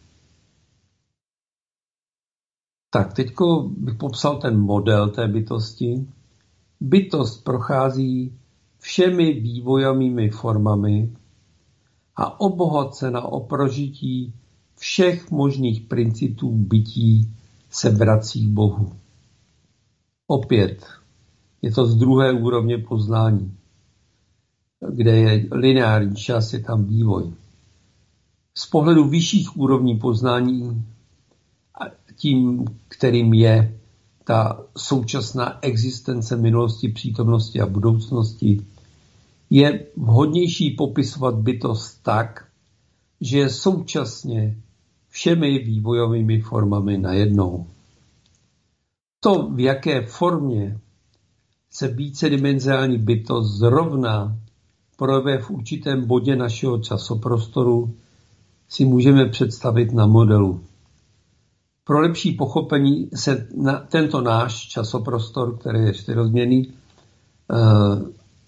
Tak, teďko bych popsal ten model té bytosti. Bytost prochází všemi vývojovými formami a obohacena o prožití všech možných principů bytí se vrací k Bohu. Opět je to z druhé úrovně poznání, kde je lineární čas, je tam vývoj. Z pohledu vyšších úrovní poznání, tím, kterým je ta současná existence minulosti, přítomnosti a budoucnosti, je vhodnější popisovat bytost tak, že je současně všemi vývojovými formami najednou. To, v jaké formě se vícedimenziální bytost zrovna projevuje v určitém bodě našeho časoprostoru, si můžeme představit na modelu. Pro lepší pochopení se na tento náš časoprostor, který je čtyřrozměrný, uh,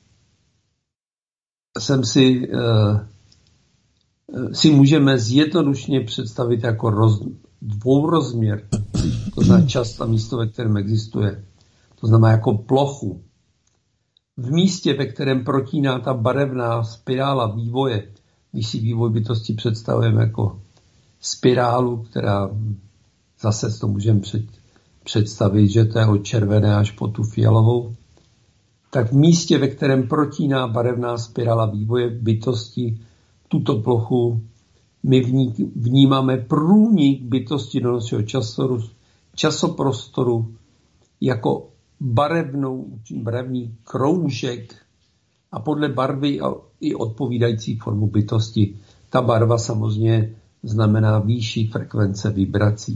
jsem si, uh, si můžeme zjednodušeně představit jako roz, dvourozměr. To znamená čas a místo, ve kterém existuje. To znamená jako plochu. V místě, ve kterém protíná ta barevná spirála vývoje, když si vývoj bytosti představujeme jako spirálu, která zase to můžeme před, představit, že to je od červené až po tu fialovou, tak v místě, ve kterém protíná barevná spirála vývoje bytosti, tuto plochu my vnímáme průnik bytosti do našeho časoru, časoprostoru jako barevnou, barevný kroužek a podle barvy i odpovídající formu bytosti. Ta barva samozřejmě znamená výšší frekvence vibrací.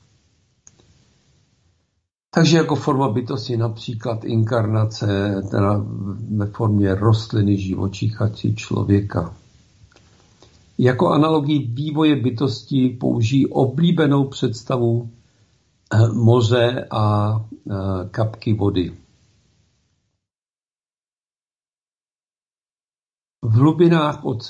Takže jako forma bytosti například inkarnace teda ve formě rostliny, živočicha či člověka. Jako analogii vývoje bytosti použijí oblíbenou představu moře a kapky vody. V hlubinách, od,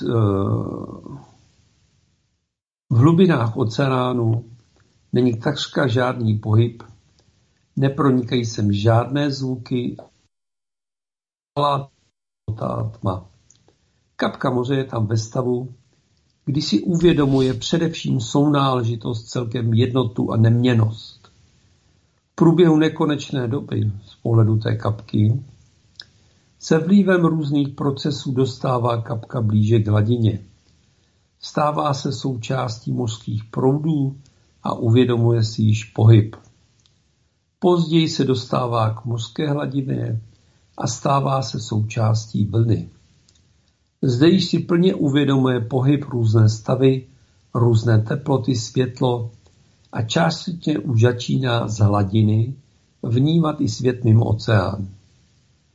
v hlubinách oceánu není takřka žádný pohyb, nepronikají sem žádné zvuky, ale ta tma. Kapka moře je tam ve stavu, kdy si uvědomuje především sounáležitost, celkem jednotu a neměnnost. V průběhu nekonečné doby z pohledu té kapky se vlivem různých procesů dostává kapka blíže k hladině. Stává se součástí mořských proudů a uvědomuje si již pohyb. Později se dostává k mořské hladině a stává se součástí vlny. Zde již si plně uvědomuje pohyb, různé stavy, různé teploty, světlo a částečně už začíná z hladiny vnímat i svět mimo oceán.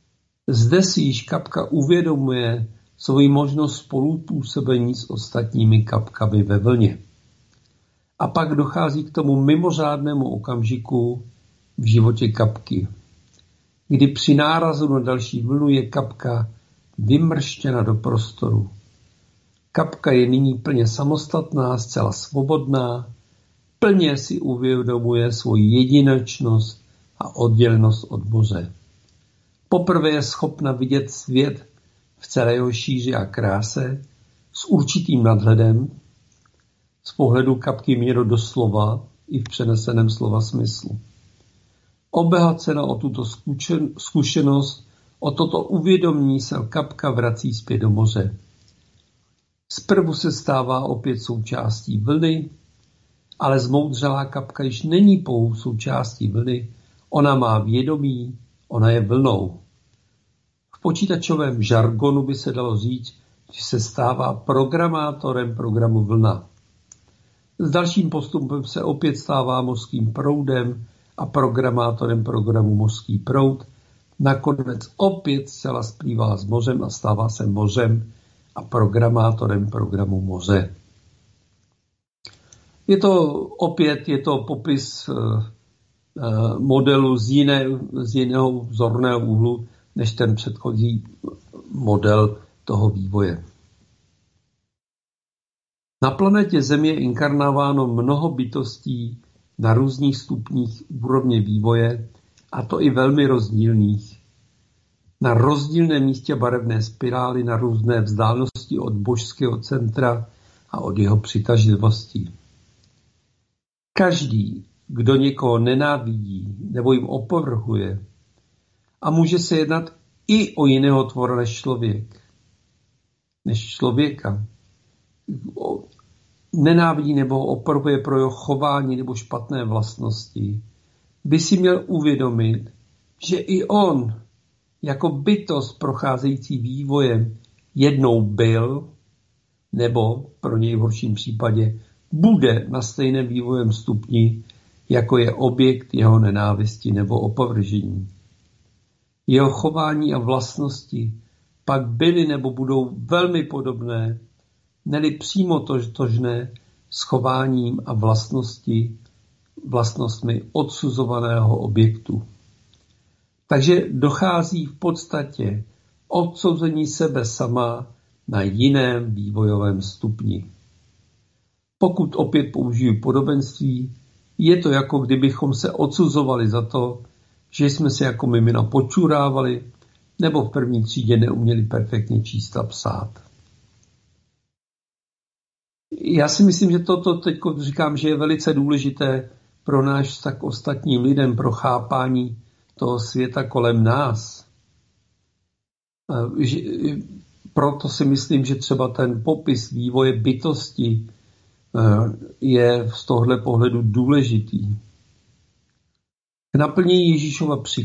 Zde si již kapka uvědomuje svoji možnost spolupůsobení s ostatními kapkami ve vlně. A pak dochází k tomu mimořádnému okamžiku v životě kapky, kdy při nárazu na další vlnu je kapka vymrštěna do prostoru. Kapka je nyní plně samostatná, zcela svobodná, plně si uvědomuje svoji jedinečnost a oddělenost od moře. Poprvé je schopna vidět svět v celé jeho šíři a kráse s určitým nadhledem, z pohledu kapky měro doslova i v přeneseném slova smyslu. Obohacena o tuto zkušenost, o toto uvědomění se kapka vrací zpět do moře. Zprvu se stává opět součástí vlny, ale zmoudřelá kapka již není pouhou součástí vlny, ona má vědomí, ona je vlnou. V počítačovém žargonu by se dalo říct, že se stává programátorem programu vlna. S dalším postupem se opět stává mořským proudem a programátorem programu mořský proud. Nakonec opět zcela splývá s mořem a stává se mořem a programátorem programu moře. Je to opět je to popis modelu z, jiné, z jiného vzorného úhlu než ten předchozí model toho vývoje. Na planetě Země je inkarnováno mnoho bytostí na různých stupních úrovně vývoje, a to i velmi rozdílných. Na rozdílném místě barevné spirály, na různé vzdálenosti od božského centra a od jeho přitažlivosti. Každý, kdo někoho nenávidí nebo jim opovrhuje, a může se jednat i o jiného tvora než člověk, než člověka, nenávidí nebo opovrhuje pro jeho chování nebo špatné vlastnosti, by si měl uvědomit, že i on, jako bytost procházející vývojem, jednou byl, nebo pro něj v horším případě bude na stejném vývojem stupni, jako je objekt jeho nenávisti nebo opovržení. Jeho chování a vlastnosti pak byly nebo budou velmi podobné, neli přímo tožné s chováním a vlastnosti, vlastnostmi odsuzovaného objektu. Takže dochází v podstatě odsouzení sebe sama na jiném vývojovém stupni. Pokud opět použiju podobenství, je to jako kdybychom se odsuzovali za to, že jsme se jako mimina počurávali nebo v první třídě neuměli perfektně číst a psát. Já si myslím, že toto teď říkám, že je velice důležité pro náš vztah k ostatním lidem, pro chápání toho světa kolem nás. Proto si myslím, že třeba ten popis vývoje bytosti je z tohohle pohledu důležitý. K naplnění Ježíšova